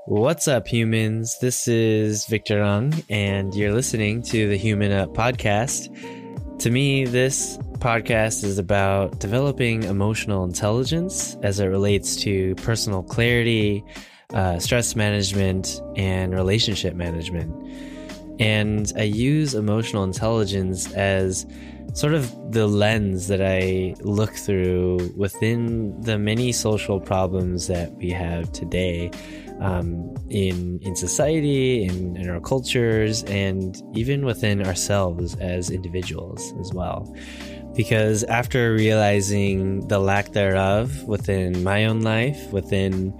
What's up, humans? This is Victor Ung, and you're listening to the Human Up podcast. To me, this podcast is about developing emotional intelligence as it relates to personal clarity, stress management, and relationship management. And I use emotional intelligence as sort of the lens that I look through within the many social problems that we have today, in society, in our cultures, and even within ourselves as individuals as well. Because after realizing the lack thereof within my own life, within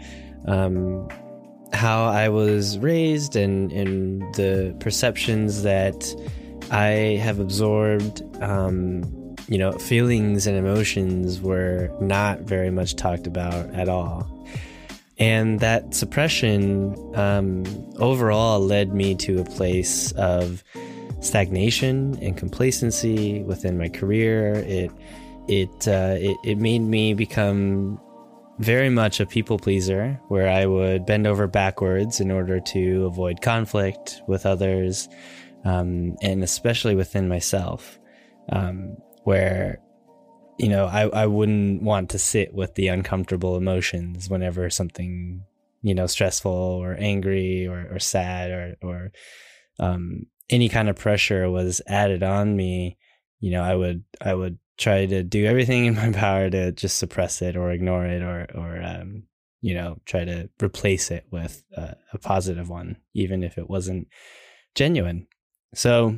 how I was raised and the perceptions that I have absorbed, feelings and emotions were not very much talked about at all. And that suppression overall led me to a place of stagnation and complacency within my career. It made me become very much a people pleaser, where I would bend over backwards in order to avoid conflict with others, and especially within myself, where I wouldn't want to sit with the uncomfortable emotions whenever something, stressful or angry or sad or any kind of pressure was added on me. I would try to do everything in my power to just suppress it or ignore it or try to replace it with a positive one, even if it wasn't genuine. So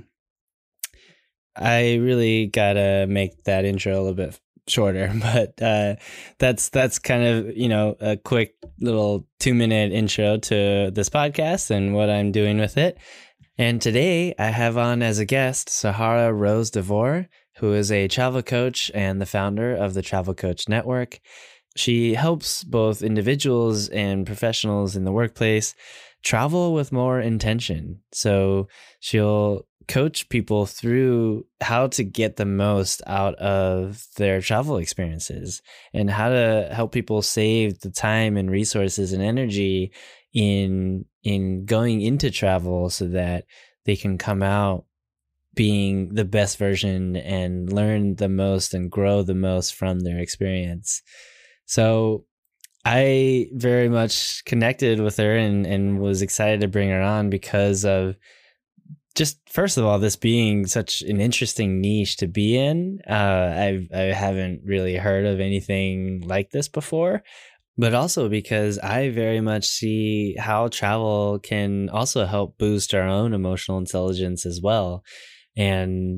I really gotta make that intro a little bit shorter, but that's kind of, a quick little 2-minute intro to this podcast and what I'm doing with it. And today I have on as a guest Sahara Rose DeVore, who is a travel coach and the founder of the Travel Coach Network. She helps both individuals and professionals in the workplace travel with more intention. So she'll coach people through how to get the most out of their travel experiences and how to help people save the time and resources and energy in going into travel so that they can come out being the best version and learn the most and grow the most from their experience. So I very much connected with her and was excited to bring her on because of just, first of all, this being such an interesting niche to be in. I haven't really heard of anything like this before, but also because I very much see how travel can also help boost our own emotional intelligence as well. And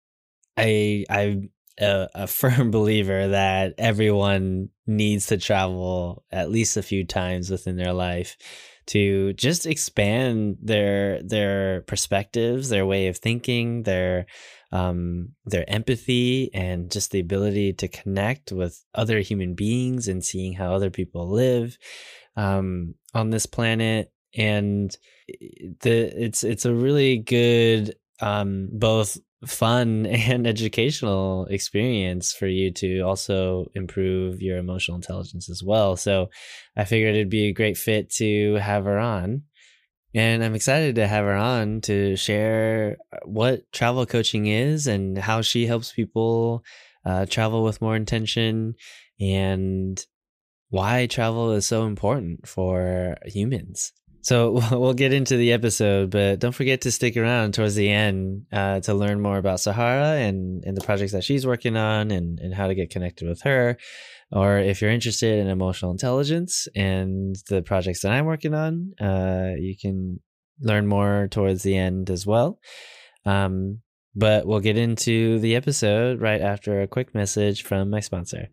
I'm a firm believer that everyone needs to travel at least a few times within their life to just expand their perspectives, their way of thinking, their empathy, and just the ability to connect with other human beings and seeing how other people live on this planet. And it's a really good both fun and educational experience for you to also improve your emotional intelligence as well. So I figured it'd be a great fit to have her on. And I'm excited to have her on to share what travel coaching is and how she helps people travel with more intention and why travel is so important for humans. So we'll get into the episode, but don't forget to stick around towards the end to learn more about Sahara and the projects that she's working on and how to get connected with her. Or if you're interested in emotional intelligence and the projects that I'm working on, you can learn more towards the end as well. But we'll get into the episode right after a quick message from my sponsor.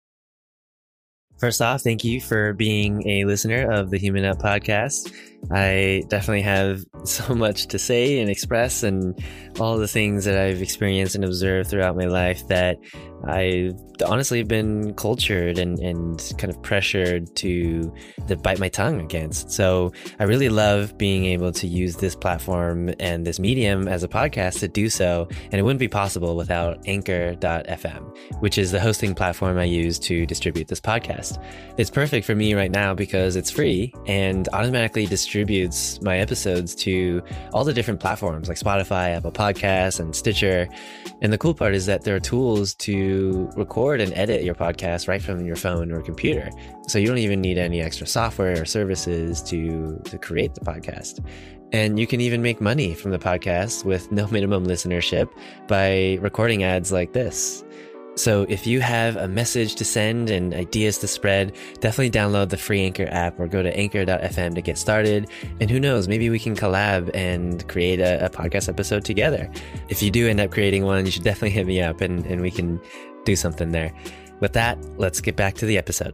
First off, thank you for being a listener of the Human Up podcast. I definitely have so much to say and express and all the things that I've experienced and observed throughout my life that I've honestly been cultured and kind of pressured to bite my tongue against. So I really love being able to use this platform and this medium as a podcast to do so. And it wouldn't be possible without Anchor.fm, which is the hosting platform I use to distribute this podcast. podcast. It's perfect for me right now because it's free and automatically distributes my episodes to all the different platforms like Spotify, Apple Podcasts, and Stitcher. And the cool part is that there are tools to record and edit your podcast right from your phone or computer. So you don't even need any extra software or services to create the podcast. And you can even make money from the podcast with no minimum listenership by recording ads like this. So if you have a message to send and ideas to spread, definitely download the free Anchor app or go to anchor.fm to get started. And who knows, maybe we can collab and create a podcast episode together. If you do end up creating one, you should definitely hit me up and we can do something there. With that, let's get back to the episode.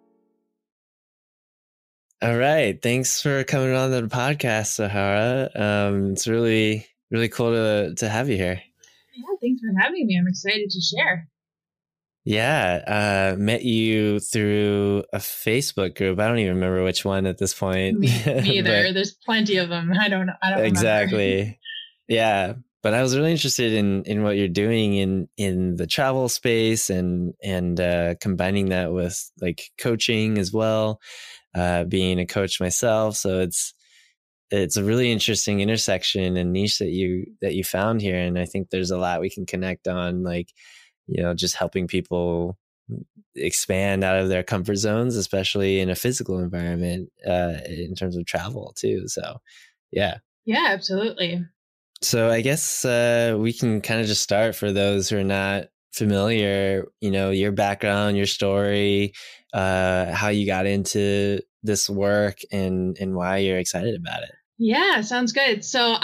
All right. Thanks for coming on the podcast, Sahara. It's really, really cool to have you here. Yeah, thanks for having me. I'm excited to share. Yeah, met you through a Facebook group. I don't even remember which one at this point. Me either. There's plenty of them. I don't know. Exactly. Yeah, but I was really interested in what you're doing in the travel space and combining that with like coaching as well. Being a coach myself, so it's a really interesting intersection and niche that you found here, and I think there's a lot we can connect on, like, you know, just helping people expand out of their comfort zones, especially in a physical environment, in terms of travel too. So, yeah, absolutely. So I guess we can kind of just start for those who are not familiar, you know, your background, your story, how you got into this work and why you're excited about it. Yeah, sounds good. So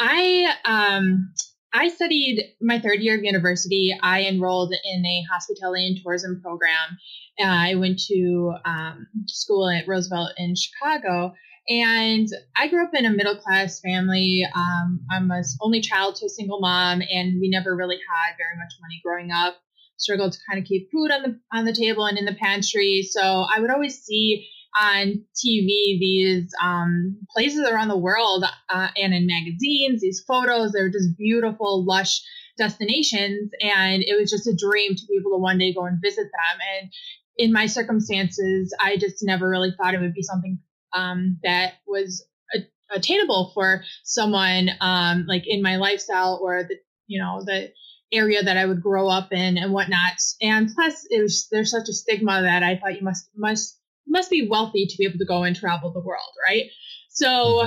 I studied my third year of university. I enrolled in a hospitality and tourism program. I went to school at Roosevelt in Chicago. And I grew up in a middle-class family. I'm an only child to a single mom, and we never really had very much money growing up. Struggled to kind of keep food on the table and in the pantry. So I would always see on TV these places around the world and in magazines, these photos. They're just beautiful, lush destinations. And it was just a dream to be able to one day go and visit them. And in my circumstances, I just never really thought it would be something that was attainable for someone like in my lifestyle or the area that I would grow up in and whatnot. And plus, there's such a stigma that I thought you must be wealthy to be able to go and travel the world, right? So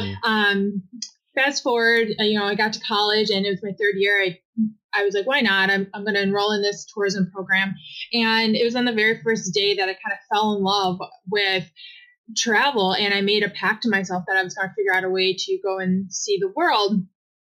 fast forward, I got to college and it was my third year. I was like, why not? I'm going to enroll in this tourism program. And it was on the very first day that I kind of fell in love with travel, and I made a pact to myself that I was going to figure out a way to go and see the world.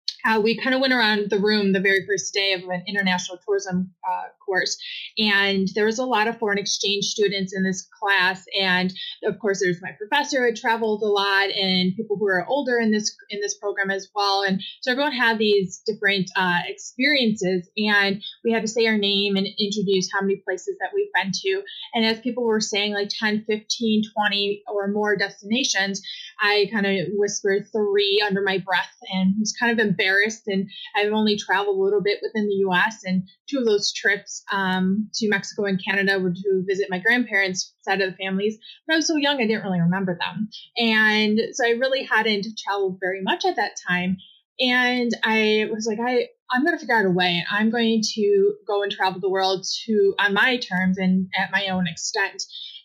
We kind of went around the room the very first day of an international tourism course, and there was a lot of foreign exchange students in this class, and of course there's my professor who had traveled a lot, and people who are older in this program as well, and so everyone had these different experiences, and we had to say our name and introduce how many places that we've been to, and as people were saying like 10, 15, 20 or more destinations, I kind of whispered 3 under my breath and was kind of embarrassed. And I've only traveled a little bit within the U.S. and 2 of those trips to Mexico and Canada were to visit my grandparents' side of the families. But I was so young, I didn't really remember them. And so I really hadn't traveled very much at that time. And I was like, I'm going to figure out a way. I'm going to go and travel the world on my terms and at my own extent.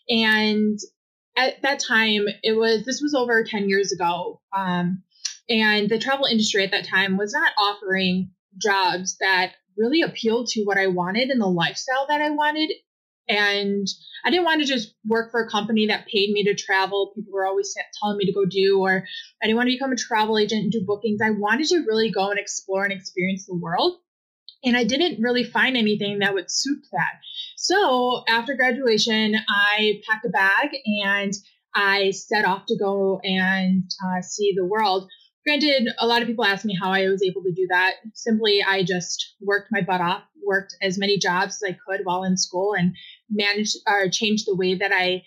And at that time, this was over 10 years ago. And the travel industry at that time was not offering jobs that really appealed to what I wanted and the lifestyle that I wanted. And I didn't want to just work for a company that paid me to travel. People were always telling me to go do, or I didn't want to become a travel agent and do bookings. I wanted to really go and explore and experience the world. And I didn't really find anything that would suit that. So after graduation, I packed a bag and I set off to go and see the world. Granted, a lot of people ask me how I was able to do that. Simply, I just worked my butt off, worked as many jobs as I could while in school, and changed the way that I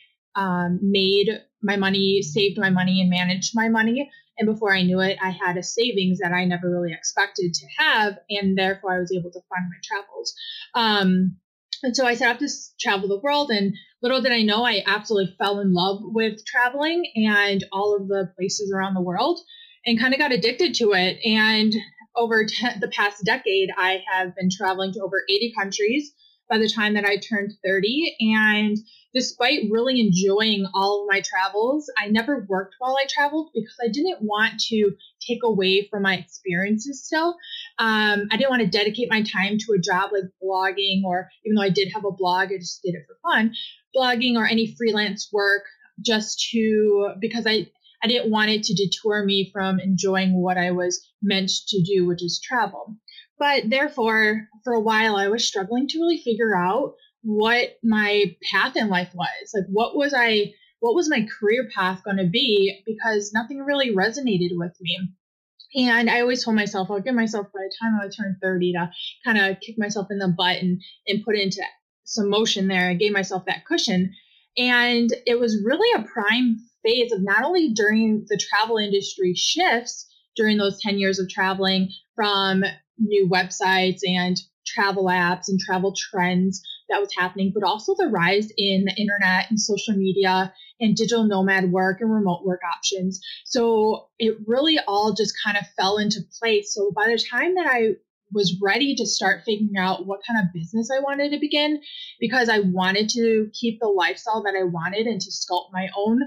made my money, saved my money, and managed my money. And before I knew it, I had a savings that I never really expected to have, and therefore I was able to fund my travels. And so I set out to travel the world, and little did I know, I absolutely fell in love with traveling and all of the places around the world and kind of got addicted to it. And over the past decade, I have been traveling to over 80 countries by the time that I turned 30. And despite really enjoying all of my travels, I never worked while I traveled because I didn't want to take away from my experiences still. I didn't want to dedicate my time to a job like blogging, or even though I did have a blog, I just did it for fun, blogging or any freelance work because I didn't want it to detour me from enjoying what I was meant to do, which is travel. But therefore, for a while, I was struggling to really figure out what my path in life was. Like, what was my career path going to be? Because nothing really resonated with me. And I always told myself, I'll give myself by the time I turn 30 to kind of kick myself in the butt and put into some motion there. I gave myself that cushion. And it was really a prime phase of not only during the travel industry shifts during those 10 years of traveling, from new websites and travel apps and travel trends that was happening, but also the rise in the internet and social media and digital nomad work and remote work options. So it really all just kind of fell into place. So by the time that I was ready to start figuring out what kind of business I wanted to begin, because I wanted to keep the lifestyle that I wanted and to sculpt my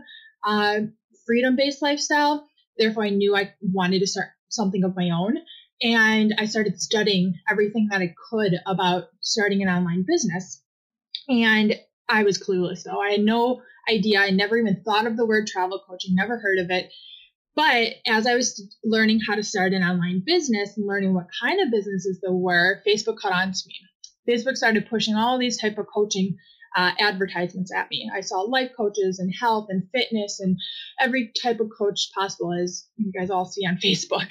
own freedom-based lifestyle. Therefore, I knew I wanted to start something of my own. And I started studying everything that I could about starting an online business. And I was clueless, though. I had no idea. I never even thought of the word travel coaching, never heard of it. But as I was learning how to start an online business and learning what kind of businesses there were, Facebook caught on to me. Facebook started pushing all these type of coaching advertisements at me. I saw life coaches and health and fitness and every type of coach possible, as you guys all see on Facebook.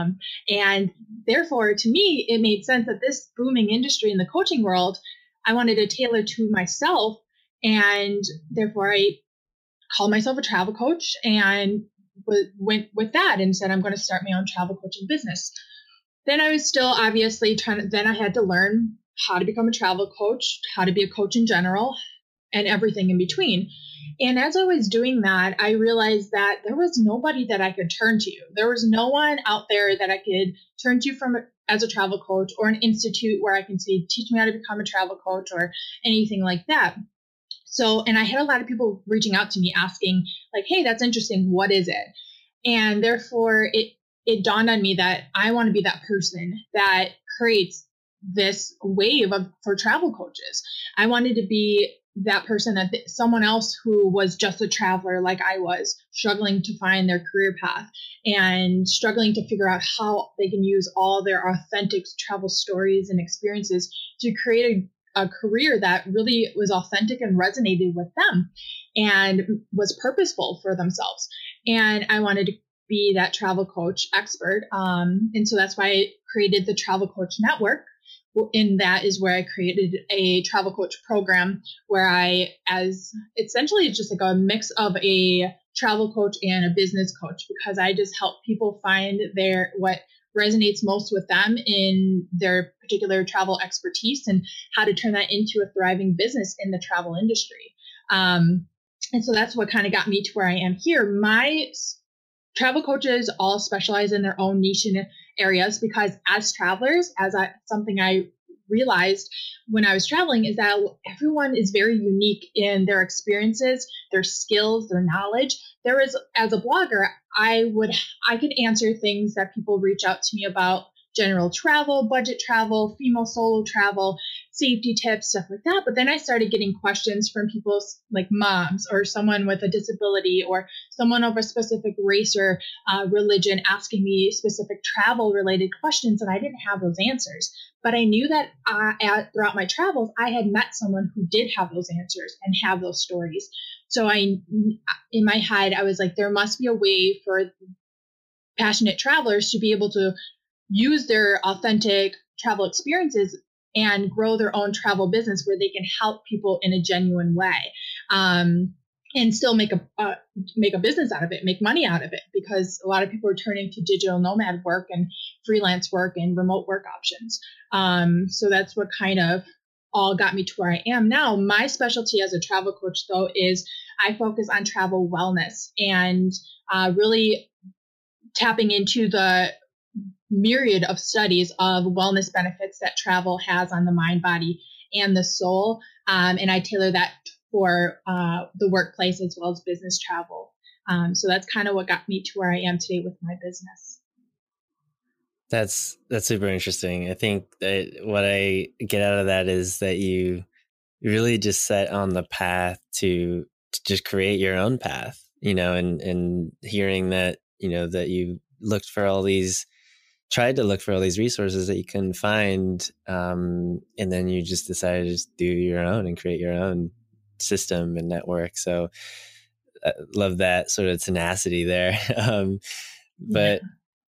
And therefore, to me, it made sense that this booming industry in the coaching world, I wanted to tailor to myself. And therefore, I called myself a travel coach and went with that and said, I'm going to start my own travel coaching business. Then I was still obviously then I had to learn how to become a travel coach, how to be a coach in general, and everything in between. And as I was doing that, I realized that there was nobody that I could turn to. There was no one out there that I could turn to as a travel coach, or an institute where I can say, teach me how to become a travel coach, or anything like that. So, and I had a lot of people reaching out to me asking like, hey, that's interesting. What is it? And therefore it dawned on me that I want to be that person that creates this wave for travel coaches. I wanted to be that person that someone else who was just a traveler like I was, struggling to find their career path and struggling to figure out how they can use all their authentic travel stories and experiences to create a career that really was authentic and resonated with them and was purposeful for themselves. And I wanted to be that travel coach expert. And so that's why I created the Travel Coach Network. And that is where I created a travel coach program where essentially it's just like a mix of a travel coach and a business coach, because I just help people find what resonates most with them in their particular travel expertise and how to turn that into a thriving business in the travel industry. And so that's what kind of got me to where I am here. My travel coaches all specialize in their own niche areas, because as travelers, something I realized when I was traveling is that everyone is very unique in their experiences, their skills, their knowledge. As a blogger, I could answer things that people reach out to me about: general travel, budget travel, female solo travel, safety tips, stuff like that. But then I started getting questions from people like moms, or someone with a disability, or someone of a specific race or religion, asking me specific travel related questions, and I didn't have those answers. But I knew that throughout my travels, I had met someone who did have those answers and have those stories. So in my head, I was like, there must be a way for passionate travelers to be able to use their authentic travel experiences and grow their own travel business where they can help people in a genuine way, and still make a business out of it, make money out of it, because a lot of people are turning to digital nomad work and freelance work and remote work options. So that's what kind of all got me to where I am now. My specialty as a travel coach, though, is I focus on travel wellness and really tapping into the myriad of studies of wellness benefits that travel has on the mind, body, and the soul. And I tailor that for the workplace as well as business travel. So that's kind of what got me to where I am today with my business. That's super interesting. I think that what I get out of that is that you really just set on the path to just create your own path, and hearing that, that you tried to look for all these resources that you couldn't find. And then you just decided to just do your own and create your own system and network. So I love that sort of tenacity there. But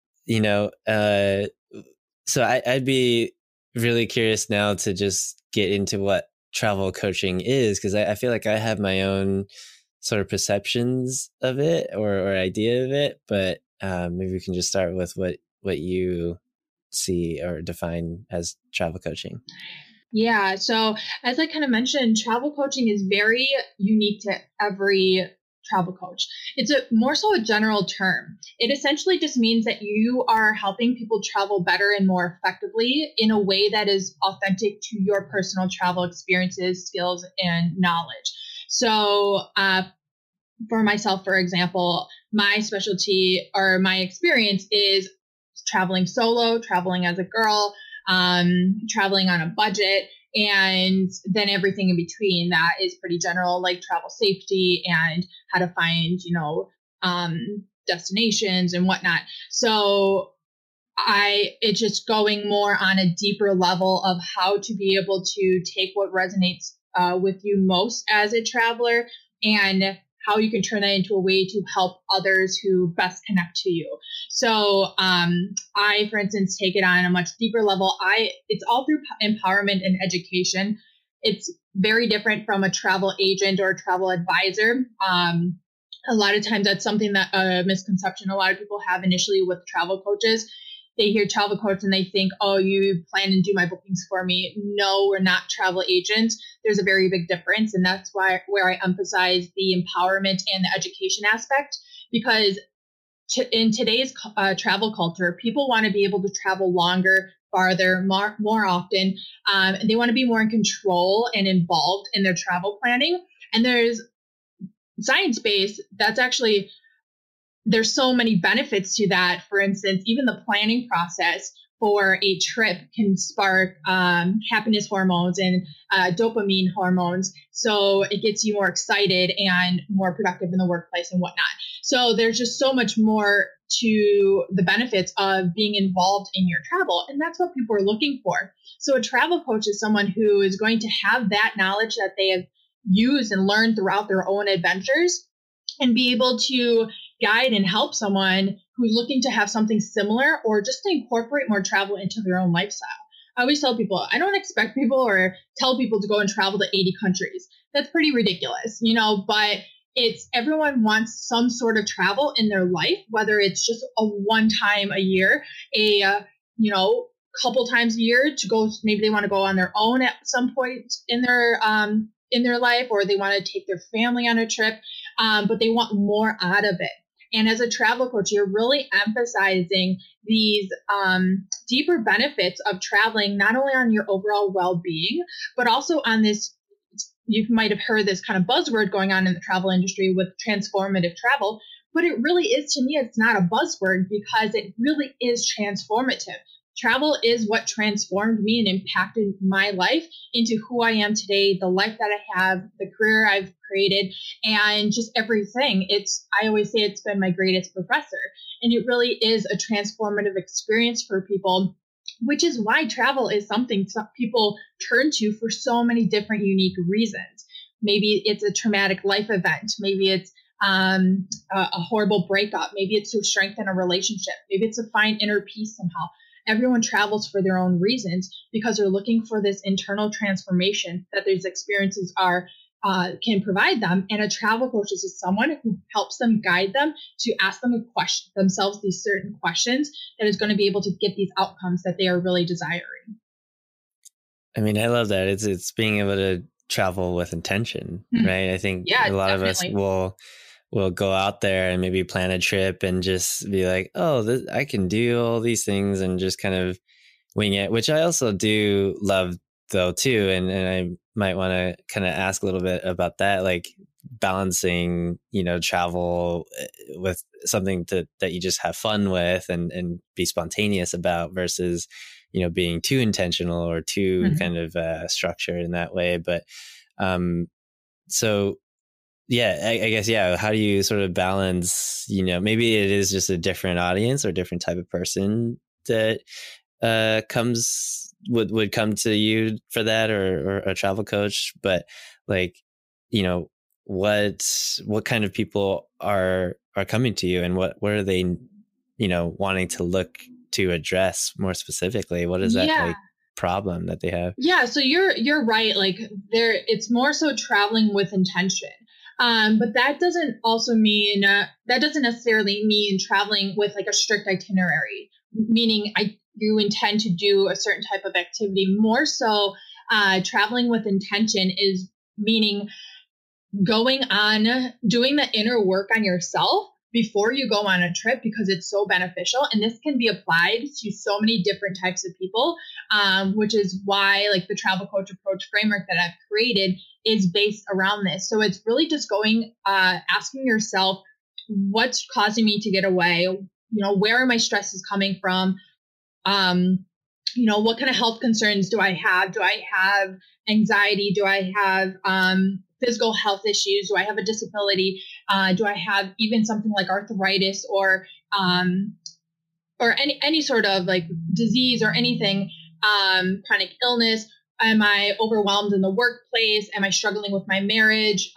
so I'd be really curious now to just get into what travel coaching is, because I feel like I have my own sort of perceptions of it or idea of it, but maybe we can just start with what you see or define as travel coaching. Yeah. So as I kind of mentioned, travel coaching is very unique to every travel coach. It's more so a general term. It essentially just means that you are helping people travel better and more effectively in a way that is authentic to your personal travel experiences, skills, and knowledge. So for myself, for example, my specialty or my experience is traveling solo, traveling as a girl, traveling on a budget, and then everything in between that is pretty general, like travel safety and how to find, destinations and whatnot. So it's just going more on a deeper level of how to be able to take what resonates with you most as a traveler and how you can turn that into a way to help others who best connect to you. So I, for instance, take it on a much deeper level. It's all through empowerment and education. It's very different from a travel agent or a travel advisor. A lot of times that's something that a misconception a lot of people have initially with travel coaches. They hear travel coach and they think, oh, you plan and do my bookings for me. No, we're not travel agents. There's a very big difference. And that's where I emphasize the empowerment and the education aspect, because in today's travel culture, people want to be able to travel longer, farther, more often. They want to be more in control and involved in their travel planning. And there's science-based, there's so many benefits to that. For instance, even the planning process for a trip can spark happiness hormones and dopamine hormones. So it gets you more excited and more productive in the workplace and whatnot. So there's just so much more to the benefits of being involved in your travel. And that's what people are looking for. So a travel coach is someone who is going to have that knowledge that they have used and learned throughout their own adventures and be able to guide and help someone who's looking to have something similar or just to incorporate more travel into their own lifestyle. I always tell people, I don't expect people or tell people to go and travel to 80 countries. That's pretty ridiculous, but everyone wants some sort of travel in their life, whether it's just a one time a year, couple times a year to go. Maybe they want to go on their own at some point in their life, or they want to take their family on a trip, but they want more out of it. And as a travel coach, you're really emphasizing these deeper benefits of traveling, not only on your overall well-being, but also on this, you might have heard this kind of buzzword going on in the travel industry with transformative travel, but it really is, to me, it's not a buzzword because it really is transformative. Travel is what transformed me and impacted my life into who I am today, the life that I have, the career I've created, and just everything. I always say it's been my greatest professor. And it really is a transformative experience for people, which is why travel is something some people turn to for so many different unique reasons. Maybe it's a traumatic life event. Maybe it's a horrible breakup. Maybe it's to strengthen a relationship. Maybe it's to find inner peace somehow. Everyone travels for their own reasons because they're looking for this internal transformation that these experiences can provide them. And a travel coach is someone who helps them, guide them to ask themselves these certain questions that is going to be able to get these outcomes that they are really desiring. I mean, I love that. It's being able to travel with intention, right? I think Yeah, a lot of us definitely. will go out there and maybe plan a trip and just be like, oh, I can do all these things and just kind of wing it, which I also do love though too. And I might want to kind of ask a little bit about that, like balancing, travel with something that you just have fun with and be spontaneous about versus, being too intentional or too Mhm. kind of structured in that way. But so yeah, I guess, yeah. How do you sort of balance, maybe it is just a different audience or different type of person that would come to you for that, or a travel coach, but like, you know, what kind of people are coming to you, and what are they, wanting to look to address more specifically? What is that Yeah. like problem that they have? Yeah, so you're right. Like it's more so traveling with intention. But that doesn't also mean that doesn't necessarily mean traveling with like a strict itinerary, meaning you intend to do a certain type of activity. More so, traveling with intention is meaning going on doing the inner work on yourself before you go on a trip, because it's so beneficial, and this can be applied to so many different types of people, which is why like the travel coach approach framework that I've created is based around this. So it's really just going asking yourself, what's causing me to get away, where are my stresses coming from, um, what kind of health concerns do I have? Do I have anxiety? Do I have physical health issues? Do I have a disability? Do I have even something like arthritis or any sort of like disease or anything, chronic illness? Am I overwhelmed in the workplace? Am I struggling with my marriage?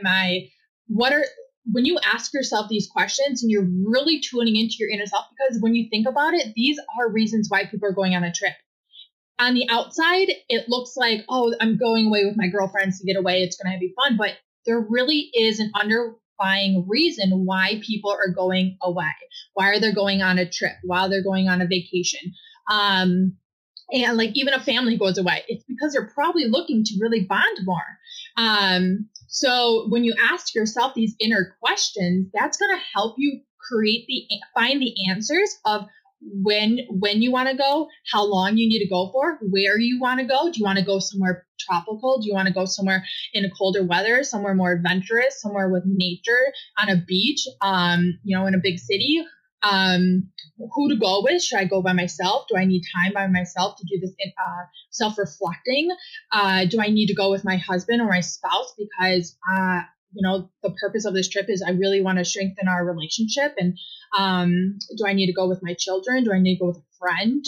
When you ask yourself these questions and you're really tuning into your inner self, because when you think about it, these are reasons why people are going on a trip. On the outside, it looks like, oh, I'm going away with my girlfriends to get away. It's going to be fun. But there really is an underlying reason why people are going away. Why are they going on a trip? Why they're going on a vacation? And like even a family goes away, it's because they're probably looking to really bond more. So when you ask yourself these inner questions, that's going to help you find the answers of when you want to go, how long you need to go for, where you want to go. Do you want to go somewhere tropical? Do you want to go somewhere in a colder weather, somewhere more adventurous, somewhere with nature on a beach, in a big city? Who to go with? Should I go by myself? Do I need time by myself to do this self-reflecting? Do I need to go with my husband or my spouse? Because the purpose of this trip is I really want to strengthen our relationship. And do I need to go with my children? Do I need to go with a friend?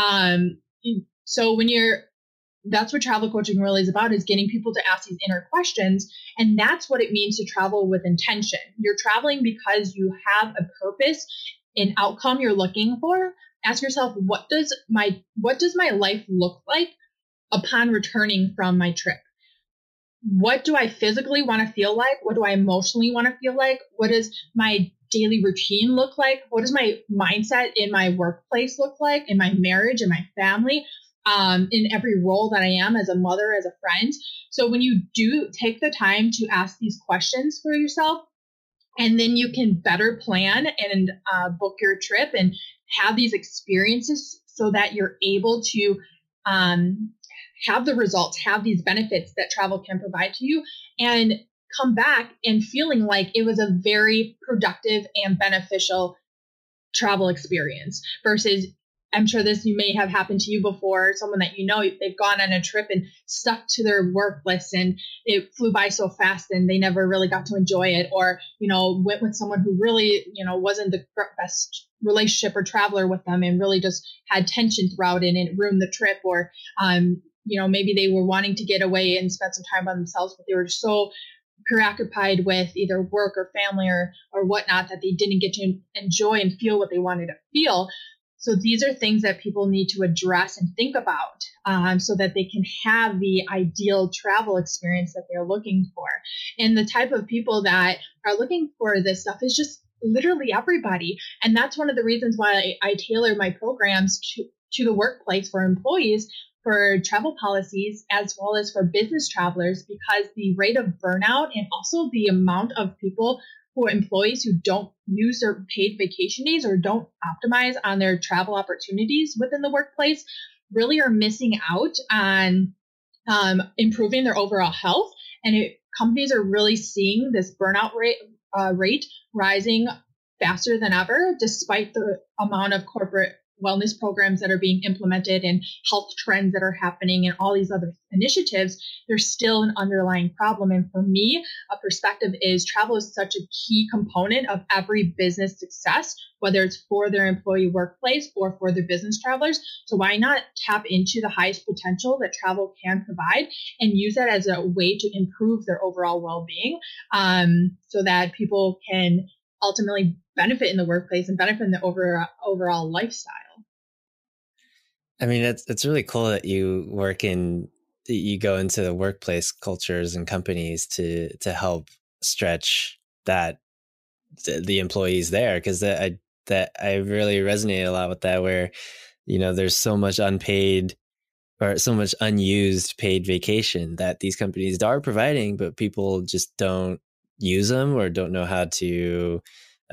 So that's what travel coaching really is about, is getting people to ask these inner questions. And that's what it means to travel with intention. You're traveling because you have a purpose, an outcome you're looking for. Ask yourself, what does my life look like upon returning from my trip? What do I physically want to feel like? What do I emotionally want to feel like? What does my daily routine look like? What does my mindset in my workplace look like, in my marriage, in my family, in every role that I am as a mother, as a friend? So when you do take the time to ask these questions for yourself, and then you can better plan and book your trip and have these experiences so that you're able to have the results, have these benefits that travel can provide to you, and come back and feeling like it was a very productive and beneficial travel experience versus, I'm sure you may have happened to you before, someone that they've gone on a trip and stuck to their work list and it flew by so fast and they never really got to enjoy it, or, went with someone who really, wasn't the best relationship or traveler with them and really just had tension throughout it and it ruined the trip, or, maybe they were wanting to get away and spend some time by themselves, but they were so preoccupied with either work or family or whatnot that they didn't get to enjoy and feel what they wanted to feel. So these are things that people need to address and think about so that they can have the ideal travel experience that they're looking for. And the type of people that are looking for this stuff is just literally everybody. And that's one of the reasons why I tailor my programs to the workplace for employees, for travel policies as well as for business travelers, because the rate of burnout and also the amount of people who are employees who don't use their paid vacation days or don't optimize on their travel opportunities within the workplace really are missing out on improving their overall health. And companies are really seeing this burnout rate rising faster than ever, despite the amount of corporate wellness programs that are being implemented and health trends that are happening and all these other initiatives. There's still an underlying problem. And for me, a perspective is travel is such a key component of every business success, whether it's for their employee workplace or for their business travelers. So why not tap into the highest potential that travel can provide and use that as a way to improve their overall well-being, so that people can ultimately benefit in the workplace and benefit in the overall lifestyle. I mean, it's really cool that you go into the workplace cultures and companies to help stretch that the employees there, because I really resonated a lot with that, where there's so much unpaid or so much unused paid vacation that these companies are providing, but people just don't use them or don't know how to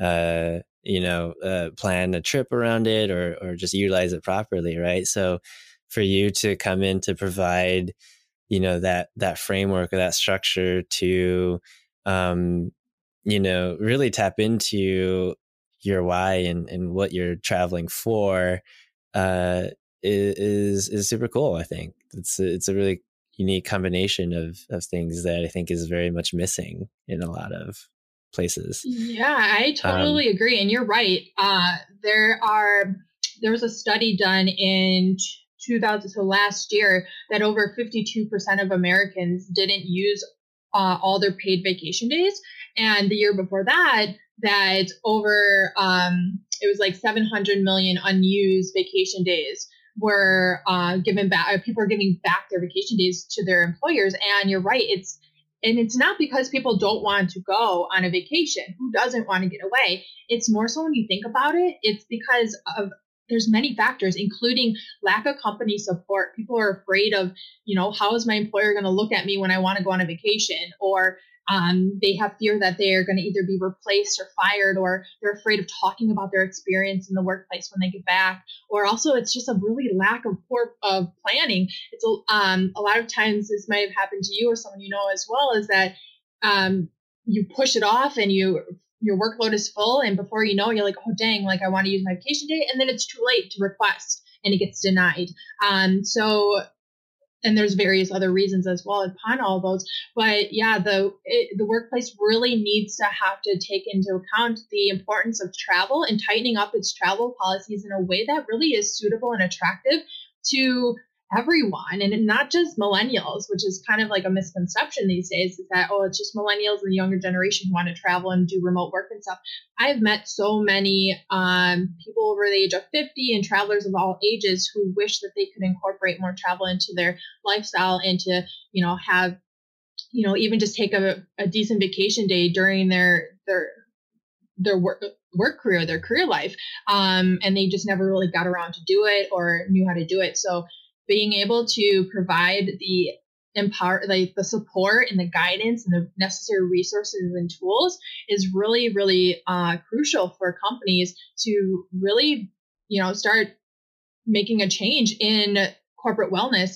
plan a trip around it or just utilize it properly, right? So for you to come in to provide that framework or that structure to really tap into your why and what you're traveling for is super cool. I think it's a really unique combination of things that I think is very much missing in a lot of places. Yeah, I totally agree. And you're right. There was a study done in 2000, so last year, that over 52% of Americans didn't use all their paid vacation days. And the year before that over, it was like 700 million unused vacation days were given back. People are giving back their vacation days to their employers. And you're right. It's not because people don't want to go on a vacation. Who doesn't want to get away? It's more so when you think about it, it's because there's many factors, including lack of company support. People are afraid of, how is my employer going to look at me when I want to go on a vacation? Or they have fear that they are going to either be replaced or fired, or they're afraid of talking about their experience in the workplace when they get back. Or also, it's just a really lack of planning. It's a lot of times, this might have happened to you or someone you know as well, is that you push it off and your workload is full, and before you know it, you're like, oh dang, like I want to use my vacation day, and then it's too late to request and it gets denied. And there's various other reasons as well upon all those. But yeah, the workplace really needs to have to take into account the importance of travel and tightening up its travel policies in a way that really is suitable and attractive to everyone, and not just millennials, which is kind of like a misconception these days, is that, oh, it's just millennials and the younger generation who want to travel and do remote work and stuff. I've met so many people over the age of 50 and travelers of all ages who wish that they could incorporate more travel into their lifestyle and to, have, even just take a decent vacation day during their work career, their career life. And they just never really got around to do it or knew how to do it. So being able to provide the support and the guidance and the necessary resources and tools is really, really crucial for companies to really, start making a change in corporate wellness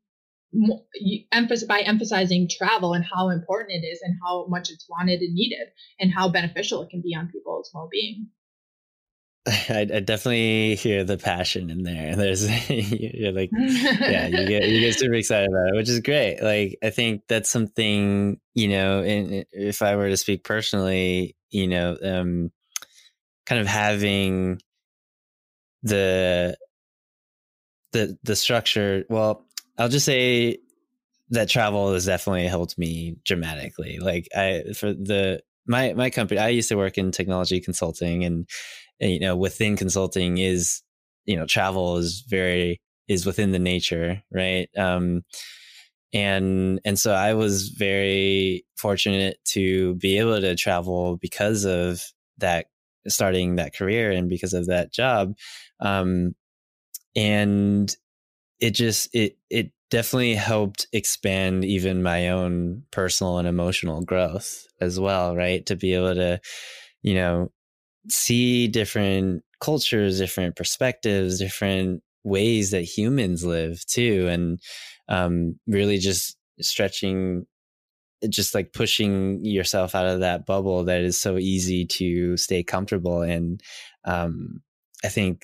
by emphasizing travel and how important it is and how much it's wanted and needed and how beneficial it can be on people's well-being. I definitely hear the passion in there. There's you're like, yeah, you get super excited about it, which is great. Like, I think that's something, and if I were to speak personally, kind of having the structure. Well, I'll just say that travel has definitely helped me dramatically. Like my company, I used to work in technology consulting, and within consulting is, travel is within the nature, right? And so I was very fortunate to be able to travel because of that, starting that career and because of that job. And it definitely helped expand even my own personal and emotional growth as well, right? To be able to, you know, see different cultures, different perspectives, different ways that humans live too. And really just stretching, just like pushing yourself out of that bubble that is so easy to stay comfortable in. I think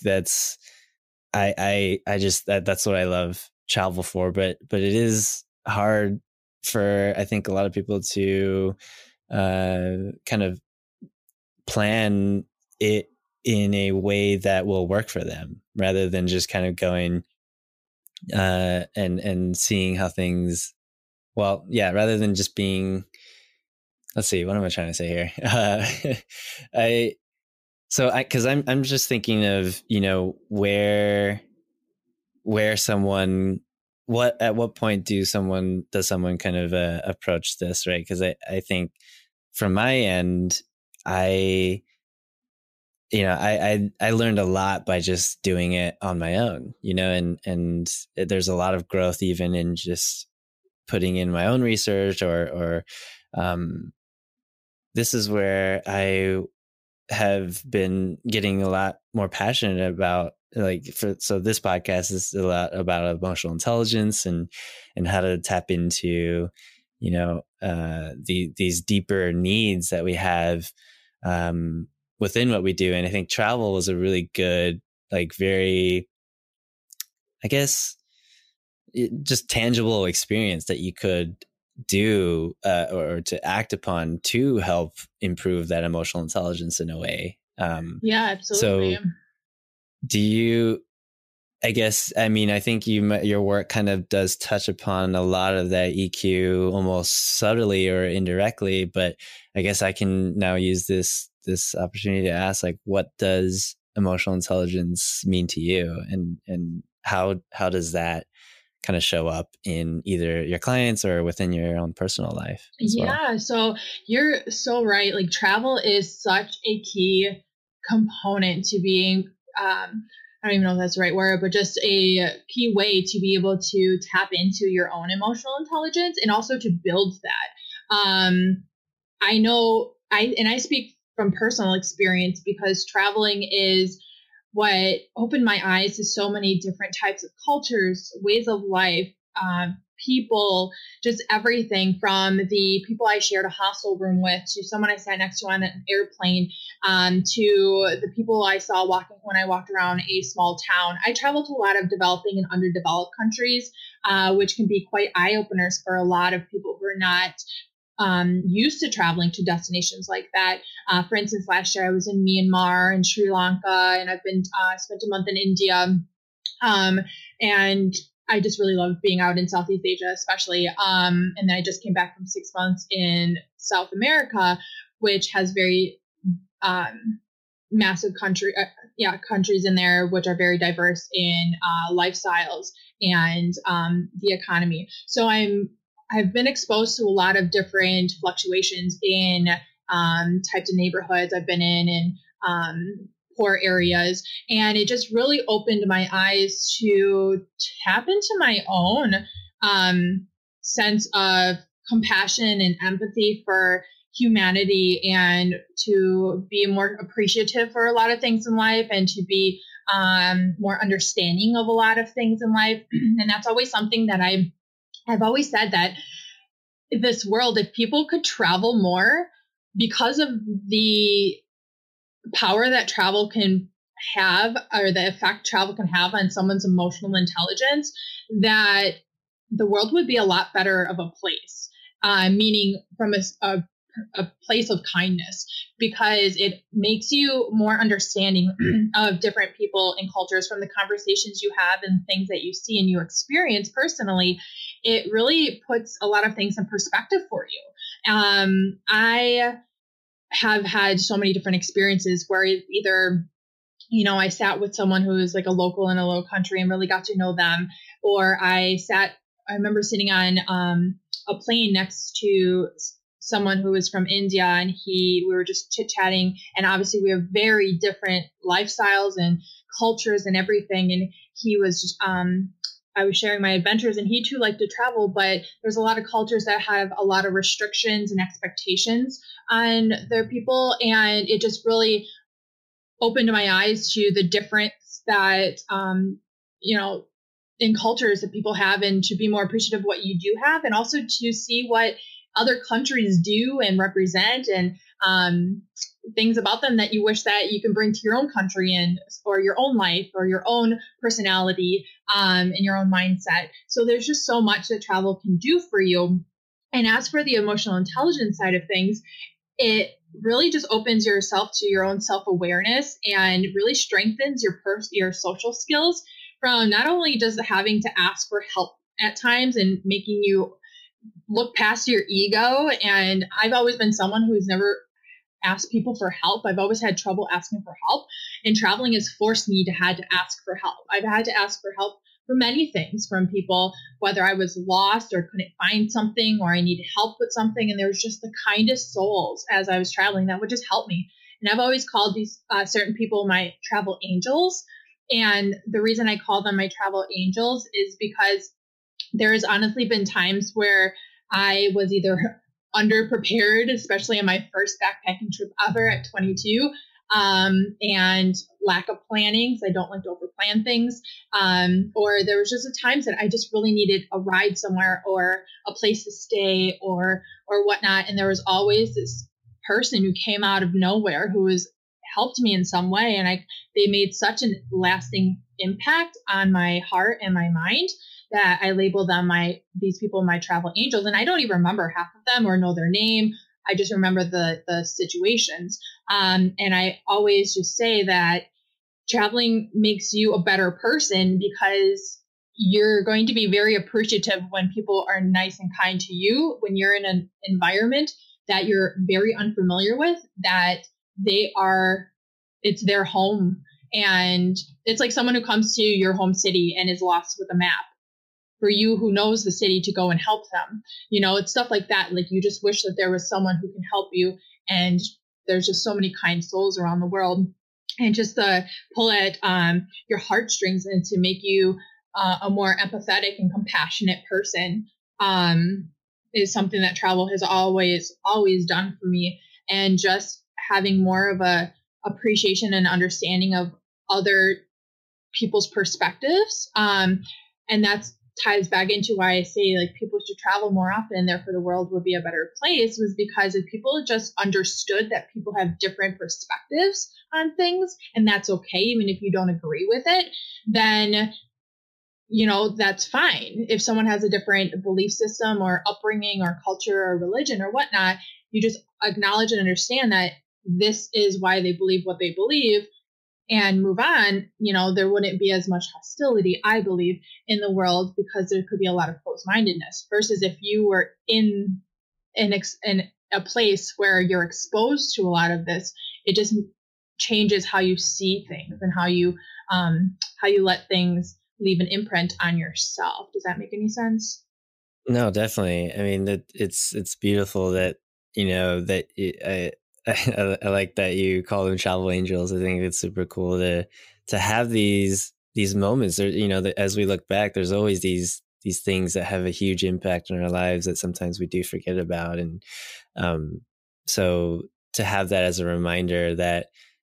I just, that's what I love travel for, but it is hard for, I think, a lot of people to kind of plan it in a way that will work for them, rather than just kind of going and seeing how things, well, yeah, rather than just being, let's see, what am I trying to say here? Cause I'm just thinking of, you know, where someone, at what point does someone kind of approach this, right? Cause I think from my end, I learned a lot by just doing it on my own, you know, and there's a lot of growth even in just putting in my own research, or this is where I have been getting a lot more passionate about, like, so this podcast is a lot about emotional intelligence and how to tap into, you know, these deeper needs that we have within what we do. And I think travel was a really good, like, very, I guess, just tangible experience that you could do or to act upon to help improve that emotional intelligence in a way. Yeah, absolutely. So do you, I guess, I mean, I think your work kind of does touch upon a lot of that EQ almost subtly or indirectly, but I guess I can now use this opportunity to ask, like, what does emotional intelligence mean to you, and how does that kind of show up in either your clients or within your own personal life as well? Yeah, so you're so right. Like, travel is such a key component to being, I don't even know if that's the right word, but just a key way to be able to tap into your own emotional intelligence and also to build that. I know I speak from personal experience, because traveling is what opened my eyes to so many different types of cultures, ways of life, people, just everything from the people I shared a hostel room with, to someone I sat next to on an airplane, to the people I saw walking when I walked around a small town. I traveled to a lot of developing and underdeveloped countries, which can be quite eye openers for a lot of people who are not used to traveling to destinations like that. For instance, last year I was in Myanmar and Sri Lanka, and I've been spent a month in India, and I just really loved being out in Southeast Asia, especially. And then I just came back from 6 months in South America, which has very massive countries in there, which are very diverse in lifestyles and the economy. So I've been exposed to a lot of different fluctuations in types of neighborhoods I've been in, and poor areas. And it just really opened my eyes to tap into my own sense of compassion and empathy for humanity, and to be more appreciative for a lot of things in life, and to be more understanding of a lot of things in life. And that's always something that I've always said, that this world, if people could travel more, because of the power that travel can have, or the effect travel can have on someone's emotional intelligence, that the world would be a lot better of a place, meaning from a place of kindness, because it makes you more understanding of different people and cultures from the conversations you have and things that you see and you experience personally. It really puts a lot of things in perspective for you. I have had so many different experiences where either, you know, I sat with someone who is like a local in a low country and really got to know them, or I remember sitting on a plane next to someone who was from India, and we were just chit-chatting, and obviously we have very different lifestyles and cultures and everything, and he was just I was sharing my adventures, and he too liked to travel, but there's a lot of cultures that have a lot of restrictions and expectations on their people. And it just really opened my eyes to the difference that, in cultures that people have, and to be more appreciative of what you do have, and also to see what other countries do and represent, and things about them that you wish that you can bring to your own country, and or your own life, or your own personality, and your own mindset. So there's just so much that travel can do for you. And as for the emotional intelligence side of things, it really just opens yourself to your own self-awareness, and really strengthens your social skills, from not only just having to ask for help at times and making you look past your ego. And I've always been someone who's never asked people for help. I've always had trouble asking for help, and traveling has forced me to had to ask for help. I've had to ask for help for many things from people, whether I was lost or couldn't find something, or I needed help with something. And there was just the kindest souls as I was traveling that would just help me. And I've always called these certain people my travel angels. And the reason I call them my travel angels is because there's honestly been times where I was either underprepared, especially in my first backpacking trip ever at 22, and lack of planning, because I don't like to overplan things. Or there was just times that I just really needed a ride somewhere, or a place to stay, or whatnot. And there was always this person who came out of nowhere who was helped me in some way, and they made such a lasting impact on my heart and my mind that I label them these people my travel angels. And I don't even remember half of them or know their name. I just remember the situations. And I always just say that traveling makes you a better person, because you're going to be very appreciative when people are nice and kind to you, when you're in an environment that you're very unfamiliar with, that it's their home. And it's like someone who comes to your home city and is lost with a map, for you who knows the city to go and help them. It's stuff like that. Like, you just wish that there was someone who can help you. And there's just so many kind souls around the world. And just to pull at your heartstrings, and to make you a more empathetic and compassionate person, is something that travel has always done for me. And just having more of a appreciation and understanding of other people's perspectives. And that's ties back into why I say, like, people should travel more often, and therefore the world would be a better place, was because if people just understood that people have different perspectives on things, and that's okay, even if you don't agree with it, then that's fine. If someone has a different belief system or upbringing or culture or religion or whatnot, you just acknowledge and understand that this is why they believe what they believe, and move on. There wouldn't be as much hostility, I believe, in the world, because there could be a lot of closed-mindedness, versus if you were in a place where you're exposed to a lot of this, it just changes how you see things, and how you let things leave an imprint on yourself. Does that make any sense? No, definitely. I mean, that it's beautiful that, I like that you call them travel angels. I think it's super cool to have these moments. There, that as we look back, there's always these things that have a huge impact on our lives that sometimes we do forget about. And so to have that as a reminder that,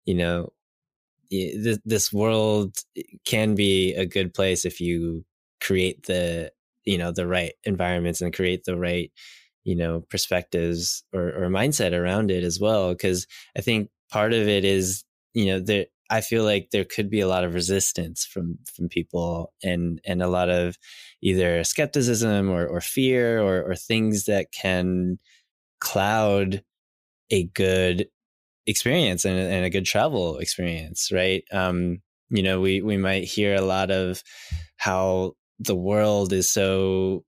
this world can be a good place if you create the right environments, and create the right perspectives or mindset around it as well. Because I think part of it is, I feel like there could be a lot of resistance from people, and a lot of either skepticism or fear or things that can cloud a good experience and a good travel experience, right? We might hear a lot of how the world is so,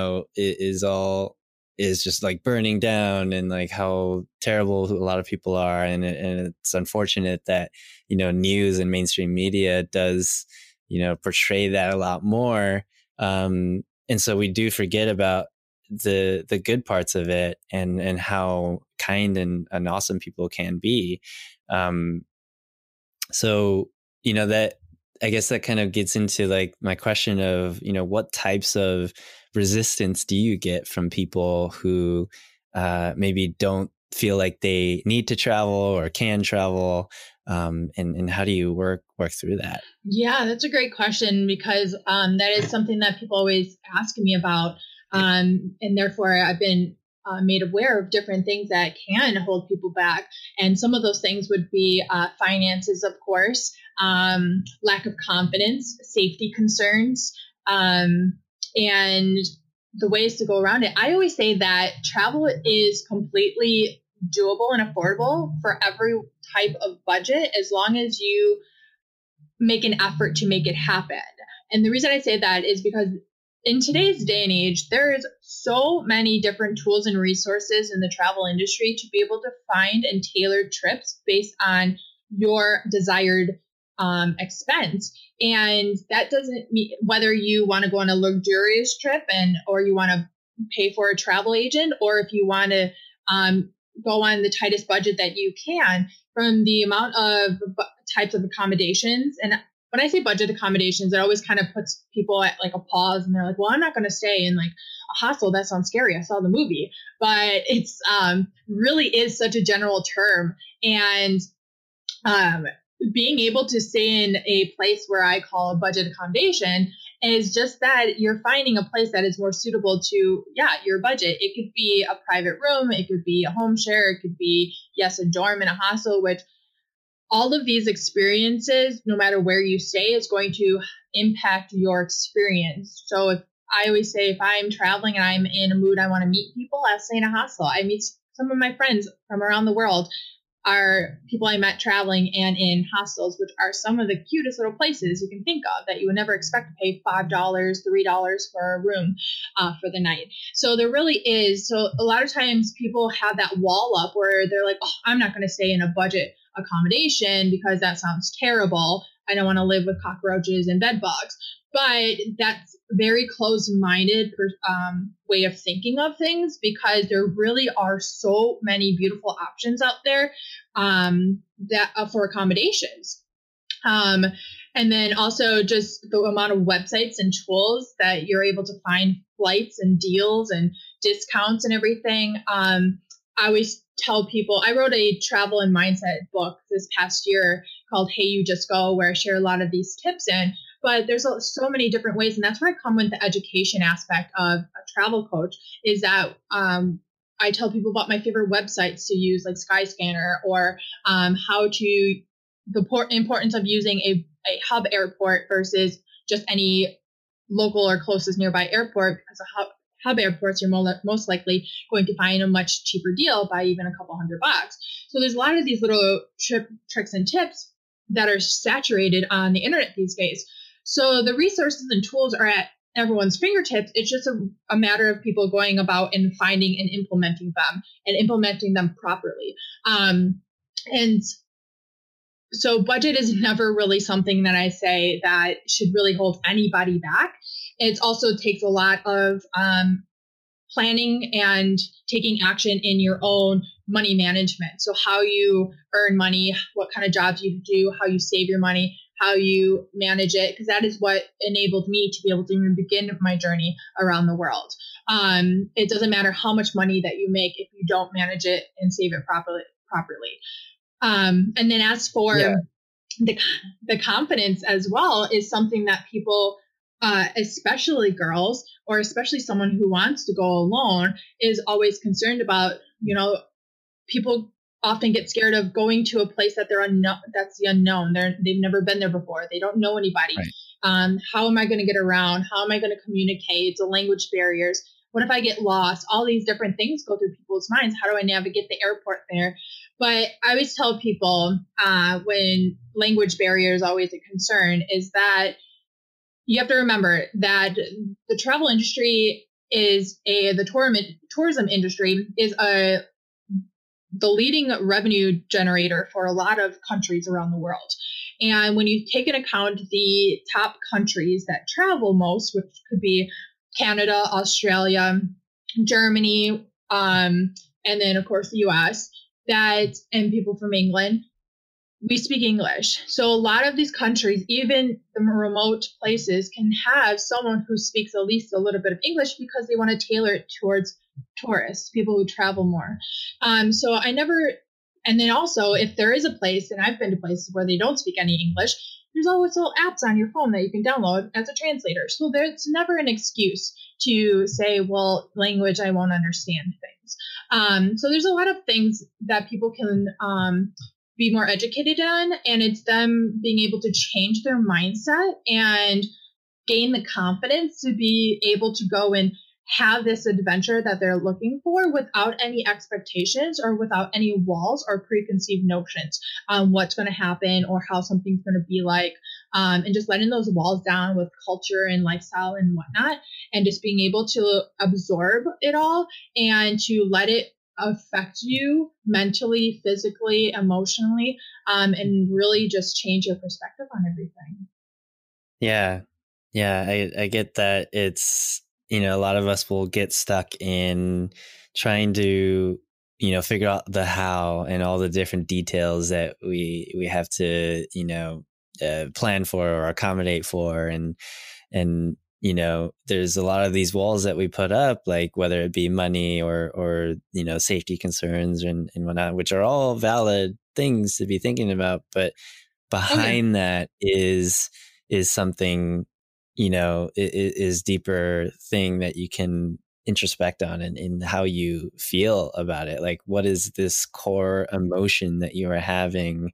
is just like burning down, and like how terrible a lot of people are. And it's unfortunate that, news and mainstream media does, portray that a lot more. And so we do forget about the good parts of it, and how kind and awesome people can be. So, that I guess that kind of gets into like my question of, what types of resistance do you get from people who maybe don't feel like they need to travel or can travel? And how do you work through that? Yeah, that's a great question, because that is something that people always ask me about. And therefore, I've been made aware of different things that can hold people back. And some of those things would be finances, of course, lack of confidence, safety concerns, and the ways to go around it. I always say that travel is completely doable and affordable for every type of budget, as long as you make an effort to make it happen. And the reason I say that is because in today's day and age, there's so many different tools and resources in the travel industry to be able to find and tailor trips based on your desired expense. And that doesn't mean whether you want to go on a luxurious trip or you want to pay for a travel agent, or if you want to go on the tightest budget that you can, from the amount of types of accommodations. And when I say budget accommodations, it always kind of puts people at like a pause, and they're like, well, I'm not going to stay in like a hostel. That sounds scary. I saw the movie, but it's really is such a general term. And being able to stay in a place where I call a budget accommodation is just that you're finding a place that is more suitable to, your budget. It could be a private room. It could be a home share. It could be, yes, a dorm in a hostel, which all of these experiences, no matter where you stay, is going to impact your experience. So I always say, if I'm traveling and I'm in a mood, I want to meet people, I'll stay in a hostel. I meet some of my friends from around the world are people I met traveling and in hostels, which are some of the cutest little places you can think of that you would never expect to pay $5, $3 for a room for the night. So there really is. So a lot of times people have that wall up where they're like, oh, I'm not going to stay in a budget accommodation because that sounds terrible. I don't want to live with cockroaches and bed bugs. But that's very closed-minded way of thinking of things, because there really are so many beautiful options out there for accommodations. And then also just the amount of websites and tools that you're able to find flights and deals and discounts and everything. I always tell people, I wrote a travel and mindset book this past year called Hey, You Just Go, where I share a lot of these tips in. But there's so many different ways. And that's where I come with the education aspect of a travel coach, is that I tell people about my favorite websites to use, like Skyscanner, or the importance of using a hub airport versus just any local or closest nearby airport, because hub airports, you're most likely going to find a much cheaper deal by even a couple $100. So there's a lot of these little tricks and tips that are saturated on the internet these days. So the resources and tools are at everyone's fingertips. It's just a matter of people going about and finding and implementing them properly. And so budget is never really something that I say that should really hold anybody back. It also takes a lot of planning and taking action in your own money management. So how you earn money, what kind of jobs you do, how you save your money, how you manage it, because that is what enabled me to be able to even begin my journey around the world. It doesn't matter how much money that you make if you don't manage it and save it properly. And then as for the confidence as well, is something that people, especially girls, or especially someone who wants to go alone, is always concerned about. People often get scared of going to a place that that's the unknown. They've never been there before. They don't know anybody. Right. How am I going to get around? How am I going to communicate? The language barriers. What if I get lost? All these different things go through people's minds. How do I navigate the airport there? But I always tell people when language barrier is always a concern, is that you have to remember that the travel industry the tourism industry is the leading revenue generator for a lot of countries around the world. And when you take into account the top countries that travel most, which could be Canada, Australia, Germany, and then of course the US, and people from England, we speak English. So a lot of these countries, even the remote places, can have someone who speaks at least a little bit of English because they want to tailor it towards tourists, people who travel more. So I never, and then also if there is a place, and I've been to places where they don't speak any English, there's always little apps on your phone that you can download as a translator. So there's never an excuse to say, well, language, I won't understand things. So there's a lot of things that people can be more educated on, and it's them being able to change their mindset and gain the confidence to be able to go and have this adventure that they're looking for without any expectations or without any walls or preconceived notions on what's going to happen or how something's going to be like, and just letting those walls down with culture and lifestyle and whatnot, and just being able to absorb it all and to let it affect you mentally, physically, emotionally, and really just change your perspective on everything. Yeah. Yeah. I get that. It's, a lot of us will get stuck in trying to, figure out the how and all the different details that we have to, plan for or accommodate for. And, there's a lot of these walls that we put up, like whether it be money or safety concerns and whatnot, which are all valid things to be thinking about. But behind that is something, is deeper thing that you can introspect on in how you feel about it. Like, what is this core emotion that you are having,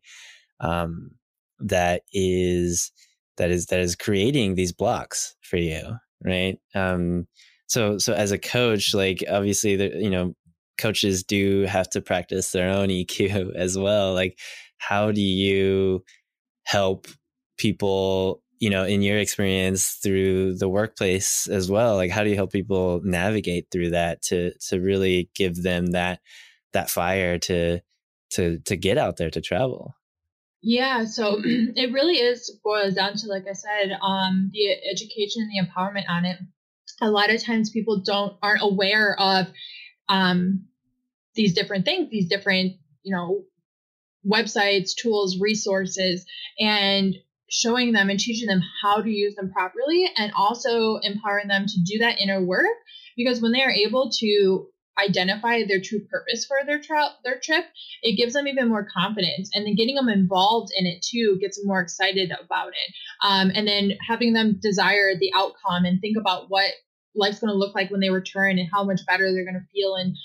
that is creating these blocks for you, right? So as a coach, like obviously coaches do have to practice their own EQ as well. Like, how do you help people, in your experience through the workplace as well? Like, how do you help people navigate through that to really give them that fire to get out there to travel? Yeah, so it really is boils down to, like I said, the education and the empowerment on it. A lot of times people aren't aware of these different things, these different, websites, tools, resources, and showing them and teaching them how to use them properly, and also empowering them to do that inner work. Because when they are able to identify their true purpose for their trip, it gives them even more confidence, and then getting them involved in it too gets them more excited about it, and then having them desire the outcome and think about what life's going to look like when they return and how much better they're going to feel. And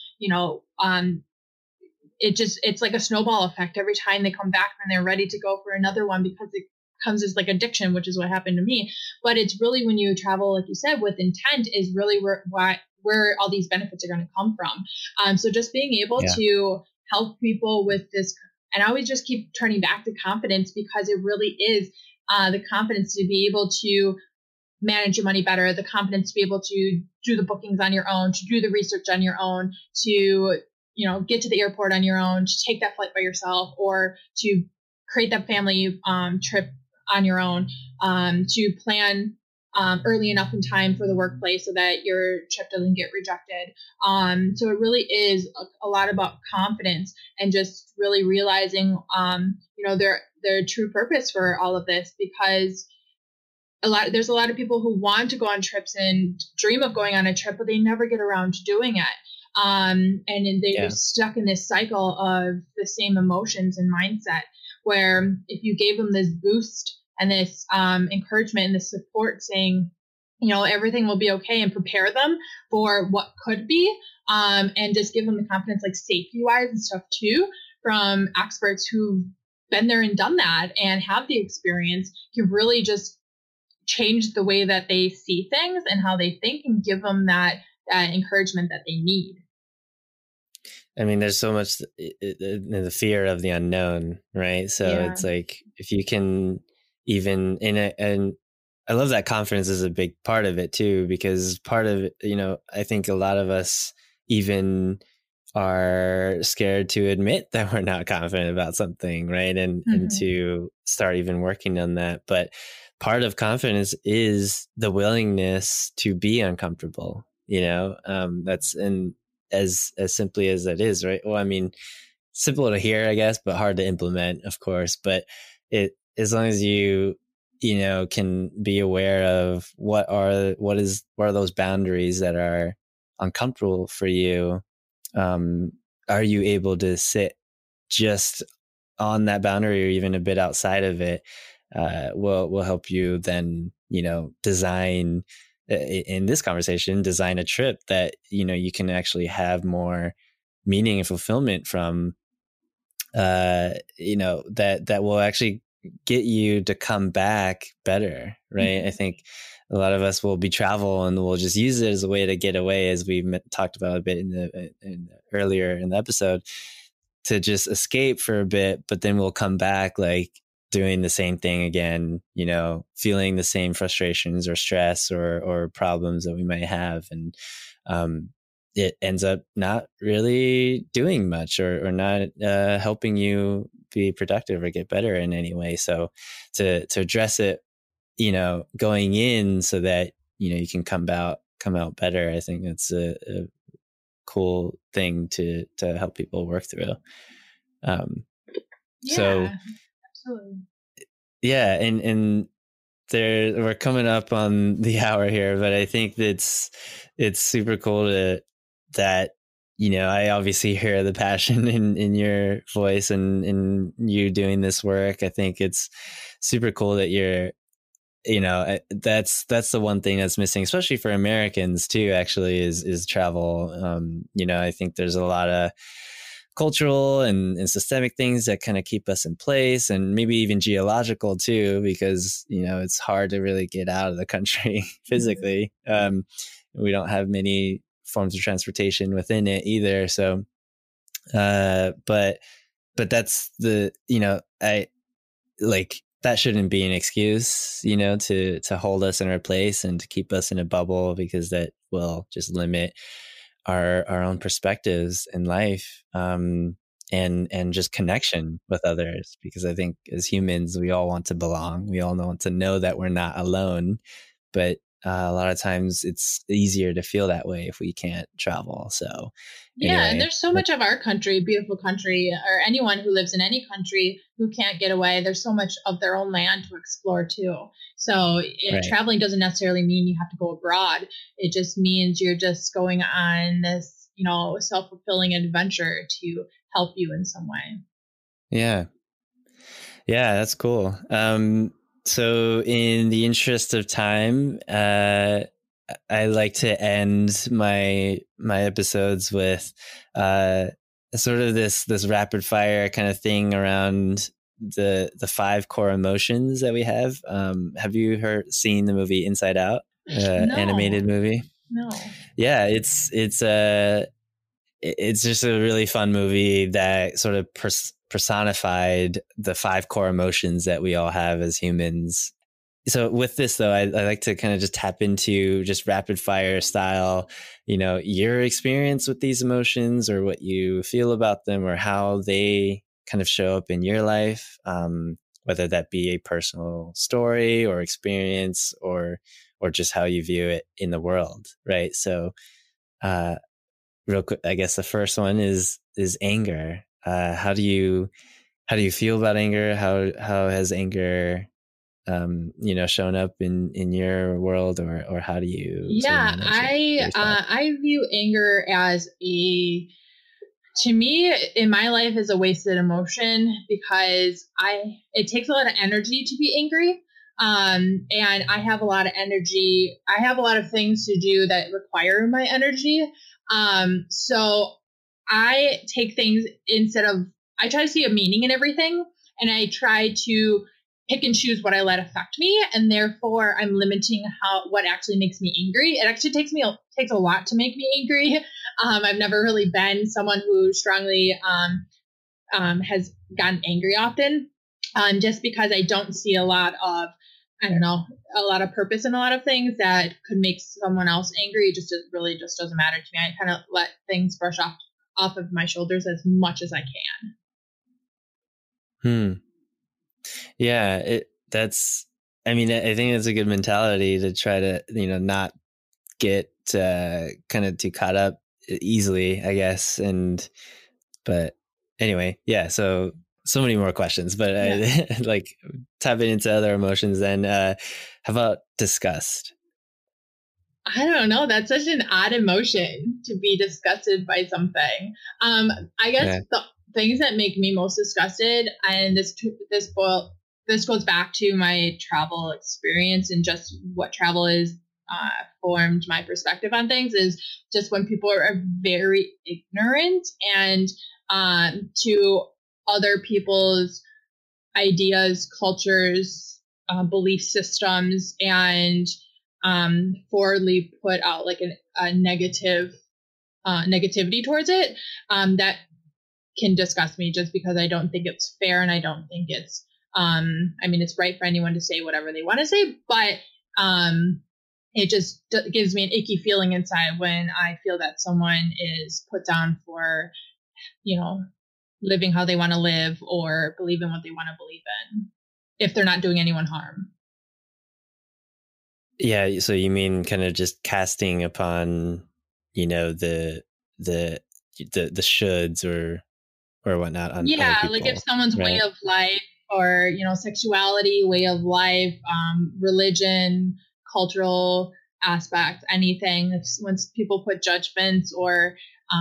it's like a snowball effect. Every time they come back and they're ready to go for another one, because it comes as like addiction, which is what happened to me. But it's really, when you travel, like you said, with intent, is really where all these benefits are going to come from. So just being able to help people with this, and I always just keep turning back to confidence, because it really is the confidence to be able to manage your money better, the confidence to be able to do the bookings on your own, to do the research on your own, to get to the airport on your own, to take that flight by yourself, or to create that family trip on your own, to plan early enough in time for the workplace so that your trip doesn't get rejected. So it really is a lot about confidence and just really realizing, their true purpose for all of this, because there's a lot of people who want to go on trips and dream of going on a trip, but they never get around to doing it. And then they're stuck in this cycle of the same emotions and mindset, where if you gave them this boost and this encouragement and this support, saying, everything will be okay, and prepare them for what could be, and just give them the confidence, like safety wise and stuff too, from experts who've been there and done that and have the experience, can really just change the way that they see things and how they think, and give them that encouragement that they need. I mean, there's so much the fear of the unknown, right? So it's like, if you can even and I love that confidence is a big part of it too, because part of it, I think a lot of us even are scared to admit that we're not confident about something, right? And to start even working on that. But part of confidence is the willingness to be uncomfortable, that's, and as simply as that is, right? Well, I mean, simple to hear, I guess, but hard to implement, of course. But it, as long as you know, can be aware of what are those boundaries that are uncomfortable for you. Are you able to sit just on that boundary or even a bit outside of it? Will help you then, you know, design, in this conversation, design a trip that, you know, you can actually have more meaning and fulfillment from, you know, that will actually get you to come back better, right? Mm-hmm. I think a lot of us will be travel and we'll just use it as a way to get away, as we talked about a bit earlier in the episode, to just escape for a bit, but then we'll come back like doing the same thing again, you know, feeling the same frustrations or stress or problems that we might have. And it ends up not really doing much or not helping you be productive or get better in any way. So to address it, you know, going in so that, you know, you can come out better, I think that's a cool thing to help people work through. So Yeah, absolutely. yeah, and there, we're coming up on the hour here, but I think it's super cool that, you know, I obviously hear the passion in your voice and in you doing this work. I think it's super cool that you're, you know, that's the one thing that's missing, especially for Americans too, actually, is travel. You know, I think there's a lot of cultural and systemic things that kind of keep us in place, and maybe even geological too, because, you know, it's hard to really get out of the country physically. We don't have many forms of transportation within it either. So, but that's the, you know, I like, that shouldn't be an excuse, you know, to hold us in our place and to keep us in a bubble, because that will just limit our own perspectives in life, and just connection with others. Because I think as humans, we all want to belong. We all want to know that we're not alone. But a lot of times it's easier to feel that way if we can't travel. So Yeah, and anyway, there's so much of our country, beautiful country, or anyone who lives in any country who can't get away. There's so much of their own land to explore too. So right. traveling doesn't necessarily mean you have to go abroad. It just means you're just going on this, you know, self-fulfilling adventure to help you in some way. Yeah. Yeah, that's cool. So in the interest of time, I like to end my episodes with sort of this rapid fire kind of thing around the 5 core emotions that we have. Have you seen the movie Inside Out, No, animated movie? no. Yeah, it's just a really fun movie that sort of personified the 5 core emotions that we all have as humans. So with this though, I like to kind of just tap into, just rapid fire style, you know, your experience with these emotions, or what you feel about them, or how they kind of show up in your life, whether that be a personal story or experience, or just how you view it in the world, right? So real quick, I guess the first one is anger. How do you feel about anger? How has anger, you know, shown up in your world, or how do you sort of Yeah, manage it for yourself? I view anger as to me in my life is a wasted emotion, because it takes a lot of energy to be angry. And I have a lot of energy. I have a lot of things to do that require my energy. So I take things I try to see a meaning in everything, and I try to pick and choose what I let affect me, and therefore I'm limiting what actually makes me angry. It actually takes a lot to make me angry. I've never really been someone who strongly has gotten angry often, just because I don't see a lot of, I don't know, a lot of purpose in a lot of things that could make someone else angry. It really just doesn't matter to me. I kind of let things brush off of my shoulders as much as I can. Yeah, that's, I mean, I think it's a good mentality to try to, you know, not get kind of too caught up easily, I guess. But anyway, yeah. So many more questions, but Yeah. like tapping into other emotions. Then, how about disgust? I don't know. That's such an odd emotion to be disgusted by something. I guess Yeah. the things that make me most disgusted, and this goes back to my travel experience and just what travel is formed my perspective on things, is just when people are very ignorant and to other people's ideas, cultures, belief systems, and forwardly put out like a negativity towards it. That can disgust me just because I don't think it's fair, and I don't think it's I mean, it's right for anyone to say whatever they want to say, but it just gives me an icky feeling inside when I feel that someone is put down for, you know, living how they want to live or believe in what they want to believe in if they're not doing anyone harm. Yeah. So you mean kind of just casting upon, the the the shoulds or whatnot on other Yeah, like if people, someone's way right? of life or, sexuality, way of life, religion, cultural aspects, anything. Once people put judgments or,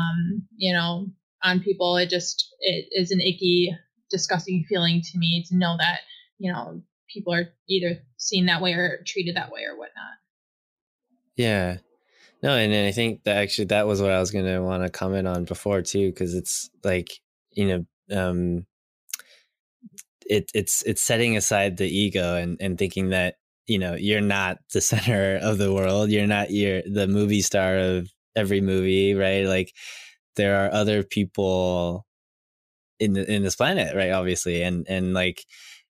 on people, it is an icky, disgusting feeling to me to know that, people are either seen that way or treated that way or whatnot. Yeah. No, and then I think that actually that was what I was going to want to comment on before too, because it's like, you know, um, it's setting aside the ego and thinking that, you're not the center of the world. You're the movie star of every movie, right? Like there are other people in this planet, right? Obviously. And like,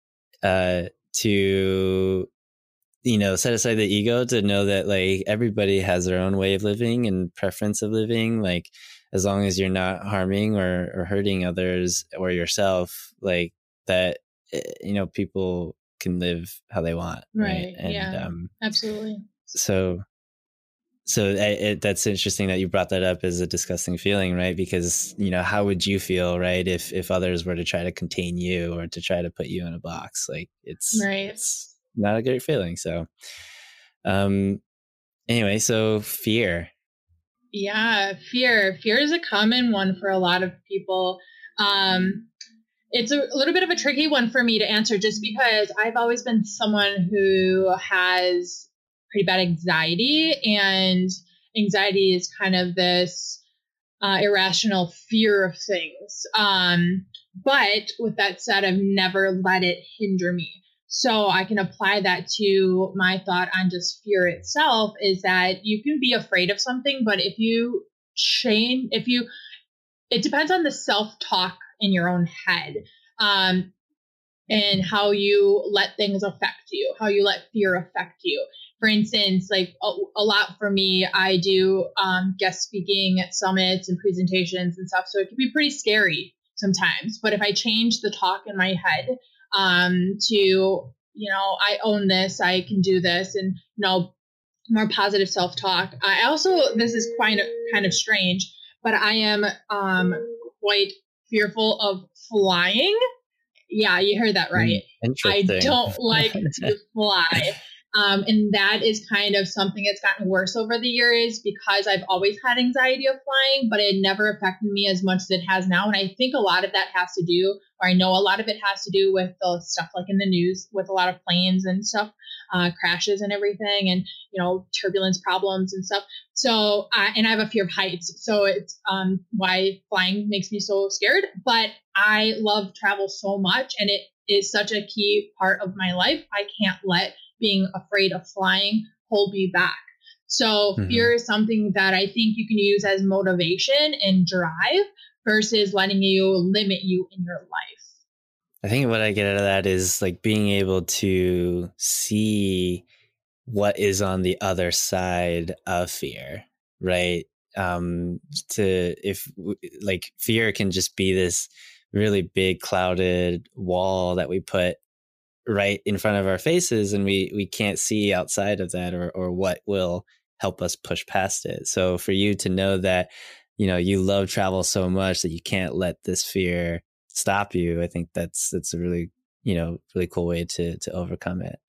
to, set aside the ego to know that like everybody has their own way of living and preference of living. Like as long as you're not harming or hurting others or yourself, like that, people can live how they want. Right. Right. And, Yeah, absolutely. so, that's interesting that you brought that up as a disgusting feeling, right? Because, how would you feel, right? If others were to try to contain you or to try to put you in a box, like Right. it's not a great feeling. So, um, anyway, so fear. Yeah, fear. Fear is a common one for a lot of people. Um, it's a little bit of a tricky one for me to answer just because I've always been someone who has pretty bad anxiety, and anxiety is kind of this irrational fear of things. But with that said, I've never let it hinder me. So I can apply that to my thought on just fear itself, is that you can be afraid of something, but it depends on the self talk in your own head. Um, and how you let things affect you, how you let fear affect you. For instance, like a lot for me, I do guest speaking at summits and presentations and stuff. So it can be pretty scary sometimes. But if I change the talk in my head to, I own this, I can do this, and, more positive self talk. I also, this is kind of strange, but I am quite fearful of flying. Yeah, you heard that right. I Interesting. don't like to fly. And that is kind of something that's gotten worse over the years because I've always had anxiety of flying, but it never affected me as much as it has now. And I think a lot of that has to do, or I know a lot of it has to do with the stuff like in the news with a lot of planes and stuff, crashes and everything, and, turbulence problems and stuff. So, and I have a fear of heights. So it's why flying makes me so scared. But I love travel so much, and it is such a key part of my life. I can't let being afraid of flying hold me back. So Mhm. fear is something that I think you can use as motivation and drive versus letting you limit you in your life. I think what I get out of that is like being able to see what is on the other side of fear, right? To if like fear can just be this really big clouded wall that we put right in front of our faces, and we can't see outside of that or what will help us push past it. So for you to know that, you love travel so much that you can't let this fear stop you. I think that's a really, really cool way to overcome it.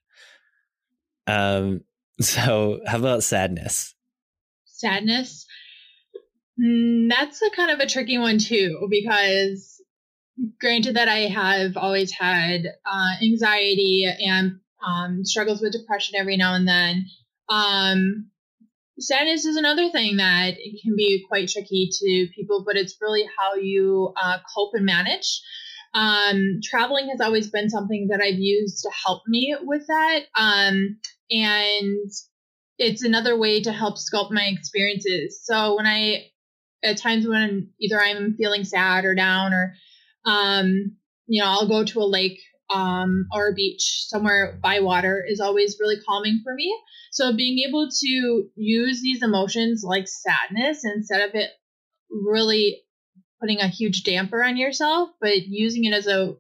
So how about sadness? Sadness? That's a kind of a tricky one too, because granted that I have always had anxiety and struggles with depression every now and then. Sadness is another thing that can be quite tricky to people, but it's really how you cope and manage. Traveling has always been something that I've used to help me with that. And it's another way to help sculpt my experiences. So at times when either I'm feeling sad or down, or, I'll go to a lake or a beach somewhere by water is always really calming for me. So being able to use these emotions like sadness, instead of it really putting a huge damper on yourself, but using it as a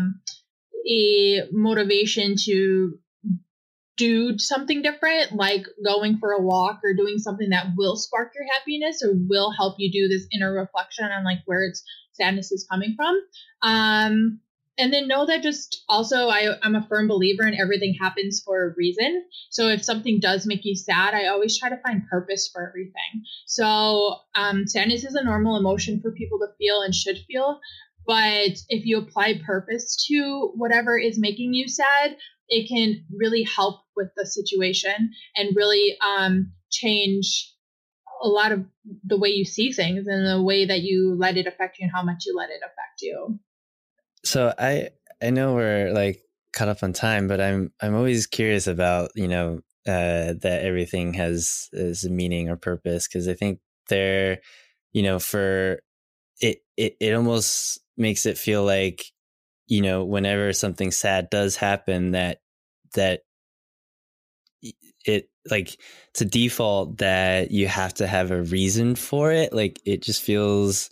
motivation to do something different, like going for a walk or doing something that will spark your happiness or will help you do this inner reflection on like where sadness is coming from. And then know that just also I'm a firm believer in everything happens for a reason. So if something does make you sad, I always try to find purpose for everything. So sadness is a normal emotion for people to feel and should feel. But if you apply purpose to whatever is making you sad, it can really help with the situation and really change a lot of the way you see things and the way that you let it affect you and how much you let it affect you. So I know we're like caught up on time, but I'm always curious about, that everything has a meaning or purpose, because I think for it almost makes it feel like, whenever something sad does happen, that it like it's a default that you have to have a reason for it. Like it just feels,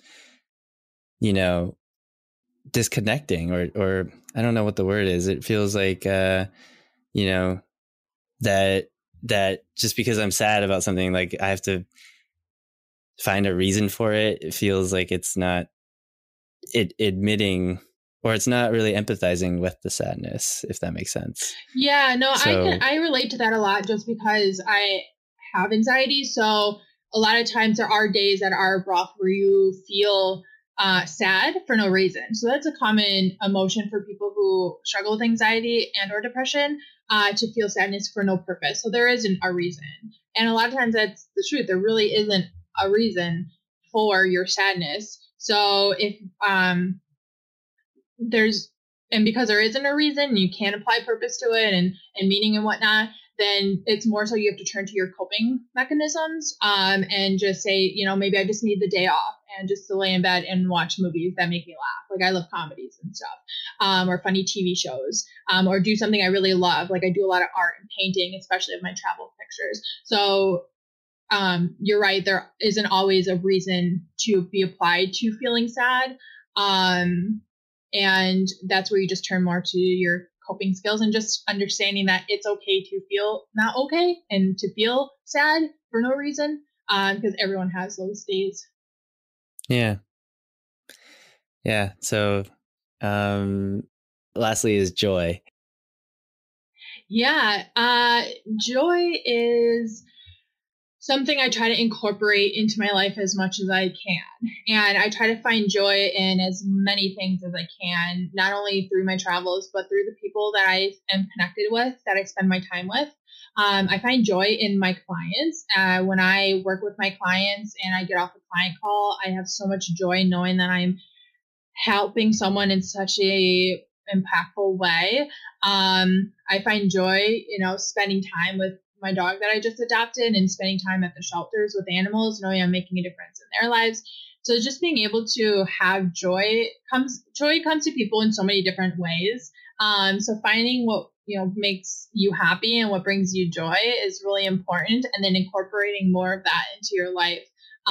disconnecting, or I don't know what the word is. It feels like, that just because I'm sad about something, like I have to find a reason for it. It feels like it's not admitting, or it's not really empathizing with the sadness, if that makes sense. Yeah, no, I relate to that a lot just because I have anxiety. So a lot of times there are days that are rough where you feel sad for no reason. So that's a common emotion for people who struggle with anxiety and or depression, to feel sadness for no purpose. So there isn't a reason. And a lot of times that's the truth. There really isn't a reason for your sadness. So if because there isn't a reason, you can't apply purpose to it and meaning and whatnot, then it's more so you have to turn to your coping mechanisms, and just say, maybe I just need the day off and just to lay in bed and watch movies that make me laugh. Like I love comedies and stuff, or funny TV shows, or do something I really love. Like I do a lot of art and painting, especially of my travel pictures. So you're right. There isn't always a reason to be applied to feeling sad. And that's where you just turn more to your coping skills and just understanding that it's okay to feel not okay and to feel sad for no reason, because everyone has those days. Yeah. So, lastly is joy. Yeah. Joy is something I try to incorporate into my life as much as I can. And I try to find joy in as many things as I can, not only through my travels, but through the people that I am connected with, that I spend my time with. I find joy in my clients. When I work with my clients and I get off a client call, I have so much joy knowing that I'm helping someone in such a impactful way. I find joy, spending time with my dog that I just adopted and spending time at the shelters with animals, knowing I'm making a difference in their lives. So just being able to have joy comes to people in so many different ways. So finding what, makes you happy and what brings you joy is really important. And then incorporating more of that into your life.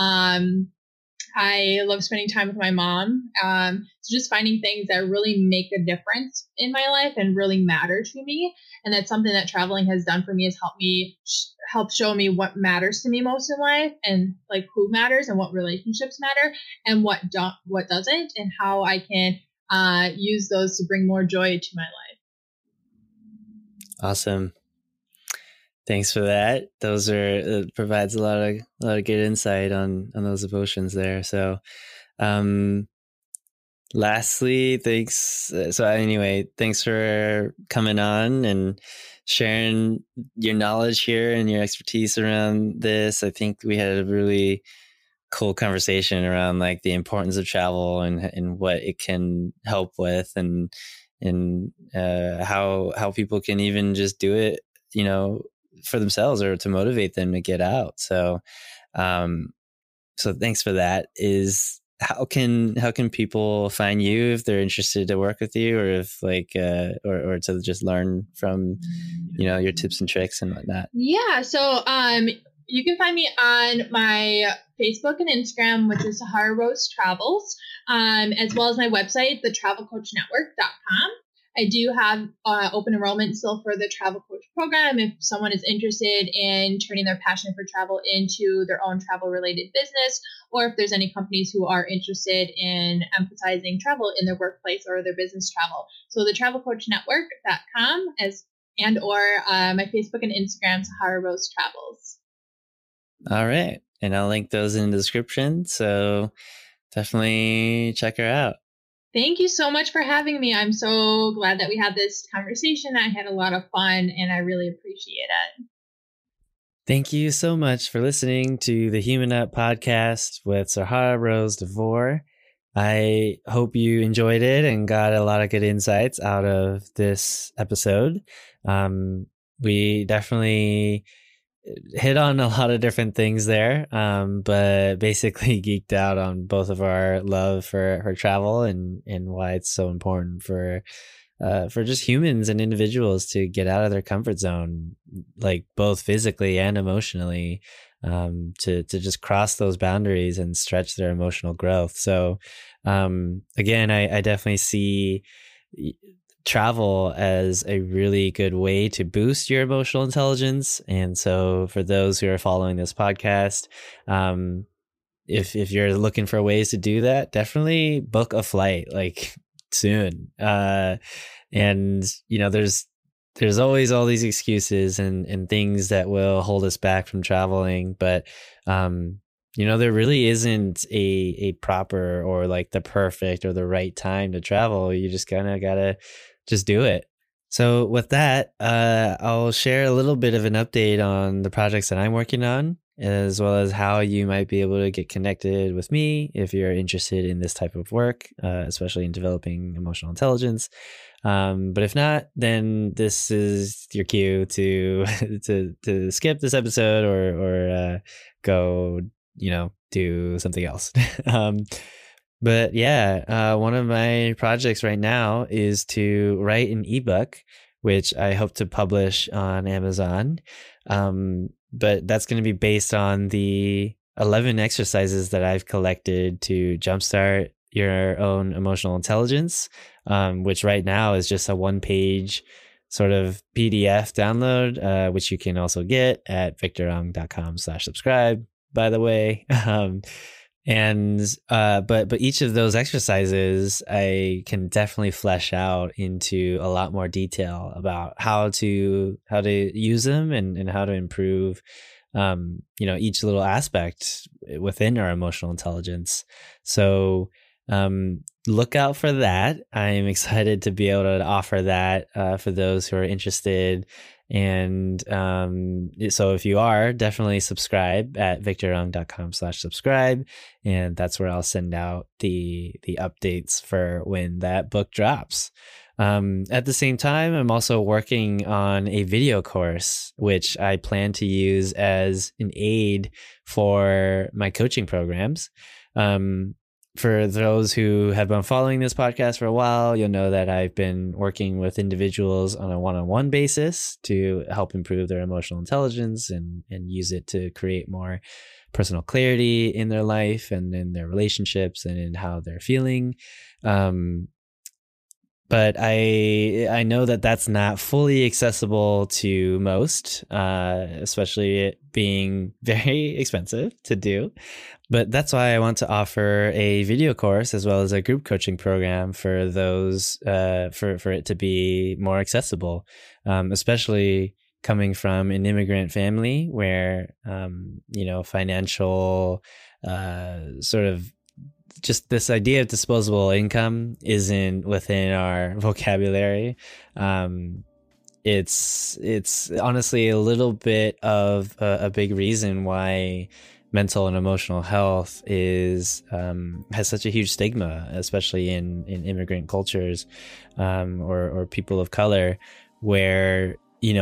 I love spending time with my mom. So just finding things that really make a difference in my life and really matter to me. And that's something that traveling has done for me, has helped me helped show me what matters to me most in life, and like who matters and what relationships matter and what doesn't, and how I can use those to bring more joy to my life. Awesome. Thanks for that. Those are provides a lot of good insight on those emotions there. So, lastly, thanks. So anyway, thanks for coming on and sharing your knowledge here and your expertise around this. I think we had a really cool conversation around like the importance of travel and what it can help with, and how people can even just do it, for themselves or to motivate them to get out. So, so thanks for that. How can people find you if they're interested to work with you, or if like, or to just learn from, your tips and tricks and whatnot? Yeah. So, you can find me on my Facebook and Instagram, which is Sahara Rose Travels, as well as my website, thetravelcoachnetwork.com. I do have open enrollment still for the Travel Coach program if someone is interested in turning their passion for travel into their own travel-related business, or if there's any companies who are interested in emphasizing travel in their workplace or their business travel. So the travelcoachnetwork.com or my Facebook and Instagram, Sahara Rose Travels. All right. And I'll link those in the description. So definitely check her out. Thank you so much for having me. I'm so glad that we had this conversation. I had a lot of fun and I really appreciate it. Thank you so much for listening to the Human Up podcast with Sahara Rose DeVore. I hope you enjoyed it and got a lot of good insights out of this episode. We definitely hit on a lot of different things there, but basically geeked out on both of our love for travel and why it's so important for just humans and individuals to get out of their comfort zone, like both physically and emotionally, to just cross those boundaries and stretch their emotional growth. So, again, I definitely see travel as a really good way to boost your emotional intelligence. And so for those who are following this podcast, if you're looking for ways to do that, definitely book a flight like soon. And there's always all these excuses and things that will hold us back from traveling. But, there really isn't a proper or like the perfect or the right time to travel. You just kind of gotta just do it. So with that, I'll share a little bit of an update on the projects that I'm working on, as well as how you might be able to get connected with me if you're interested in this type of work, especially in developing emotional intelligence. But if not, then this is your cue to to skip this episode or go, do something else. But yeah, one of my projects right now is to write an ebook, which I hope to publish on Amazon. But that's going to be based on the 11 exercises that I've collected to jumpstart your own emotional intelligence, which right now is just a 1-page sort of PDF download, which you can also get at victorong.com/subscribe, by the way. But each of those exercises I can definitely flesh out into a lot more detail about how to use them and how to improve each little aspect within our emotional intelligence. So look out for that. I'm excited to be able to offer that for those who are interested. And so if you are, definitely subscribe at victorong.com/subscribe. And that's where I'll send out the updates for when that book drops. At the same time, I'm also working on a video course, which I plan to use as an aid for my coaching programs. For those who have been following this podcast for a while, you'll know that I've been working with individuals on a one-on-one basis to help improve their emotional intelligence and use it to create more personal clarity in their life and in their relationships and in how they're feeling. But but I know that that's not fully accessible to most, especially it being very expensive to do. But that's why I want to offer a video course as well as a group coaching program for those, for it to be more accessible, especially coming from an immigrant family where, financial, sort of just this idea of disposable income isn't within our vocabulary. It's honestly a little bit of a big reason why mental and emotional health has such a huge stigma, especially in immigrant cultures, or people of color, where,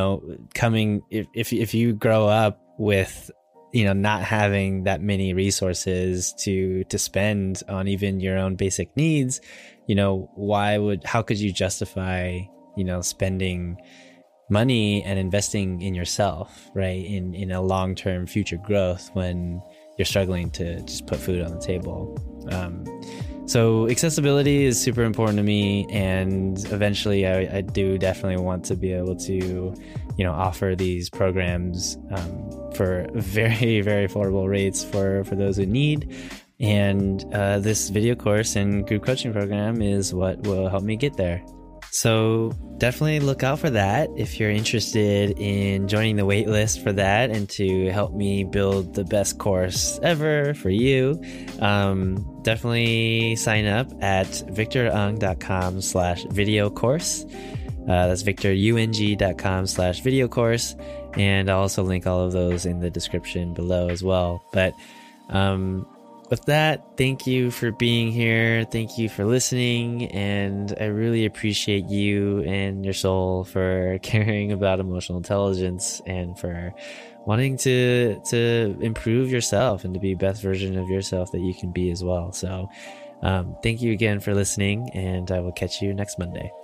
if you grow up with, not having that many resources to spend on even your own basic needs, how could you justify, spending money and investing in yourself, right? In a long-term future growth when you're struggling to just put food on the table. So accessibility is super important to me, and eventually I do definitely want to be able to, offer these programs for very, very affordable rates for those who need. And this video course and group coaching program is what will help me get there. So definitely look out for that if you're interested in joining the wait list for that and to help me build the best course ever for you. Definitely sign up at victorung.com/video course. That's victorung.com/video course. And I'll also link all of those in the description below as well. But with that, thank you for being here. Thank you for listening. And I really appreciate you and your soul for caring about emotional intelligence and for wanting to improve yourself and to be the best version of yourself that you can be as well. So thank you again for listening, and I will catch you next Monday.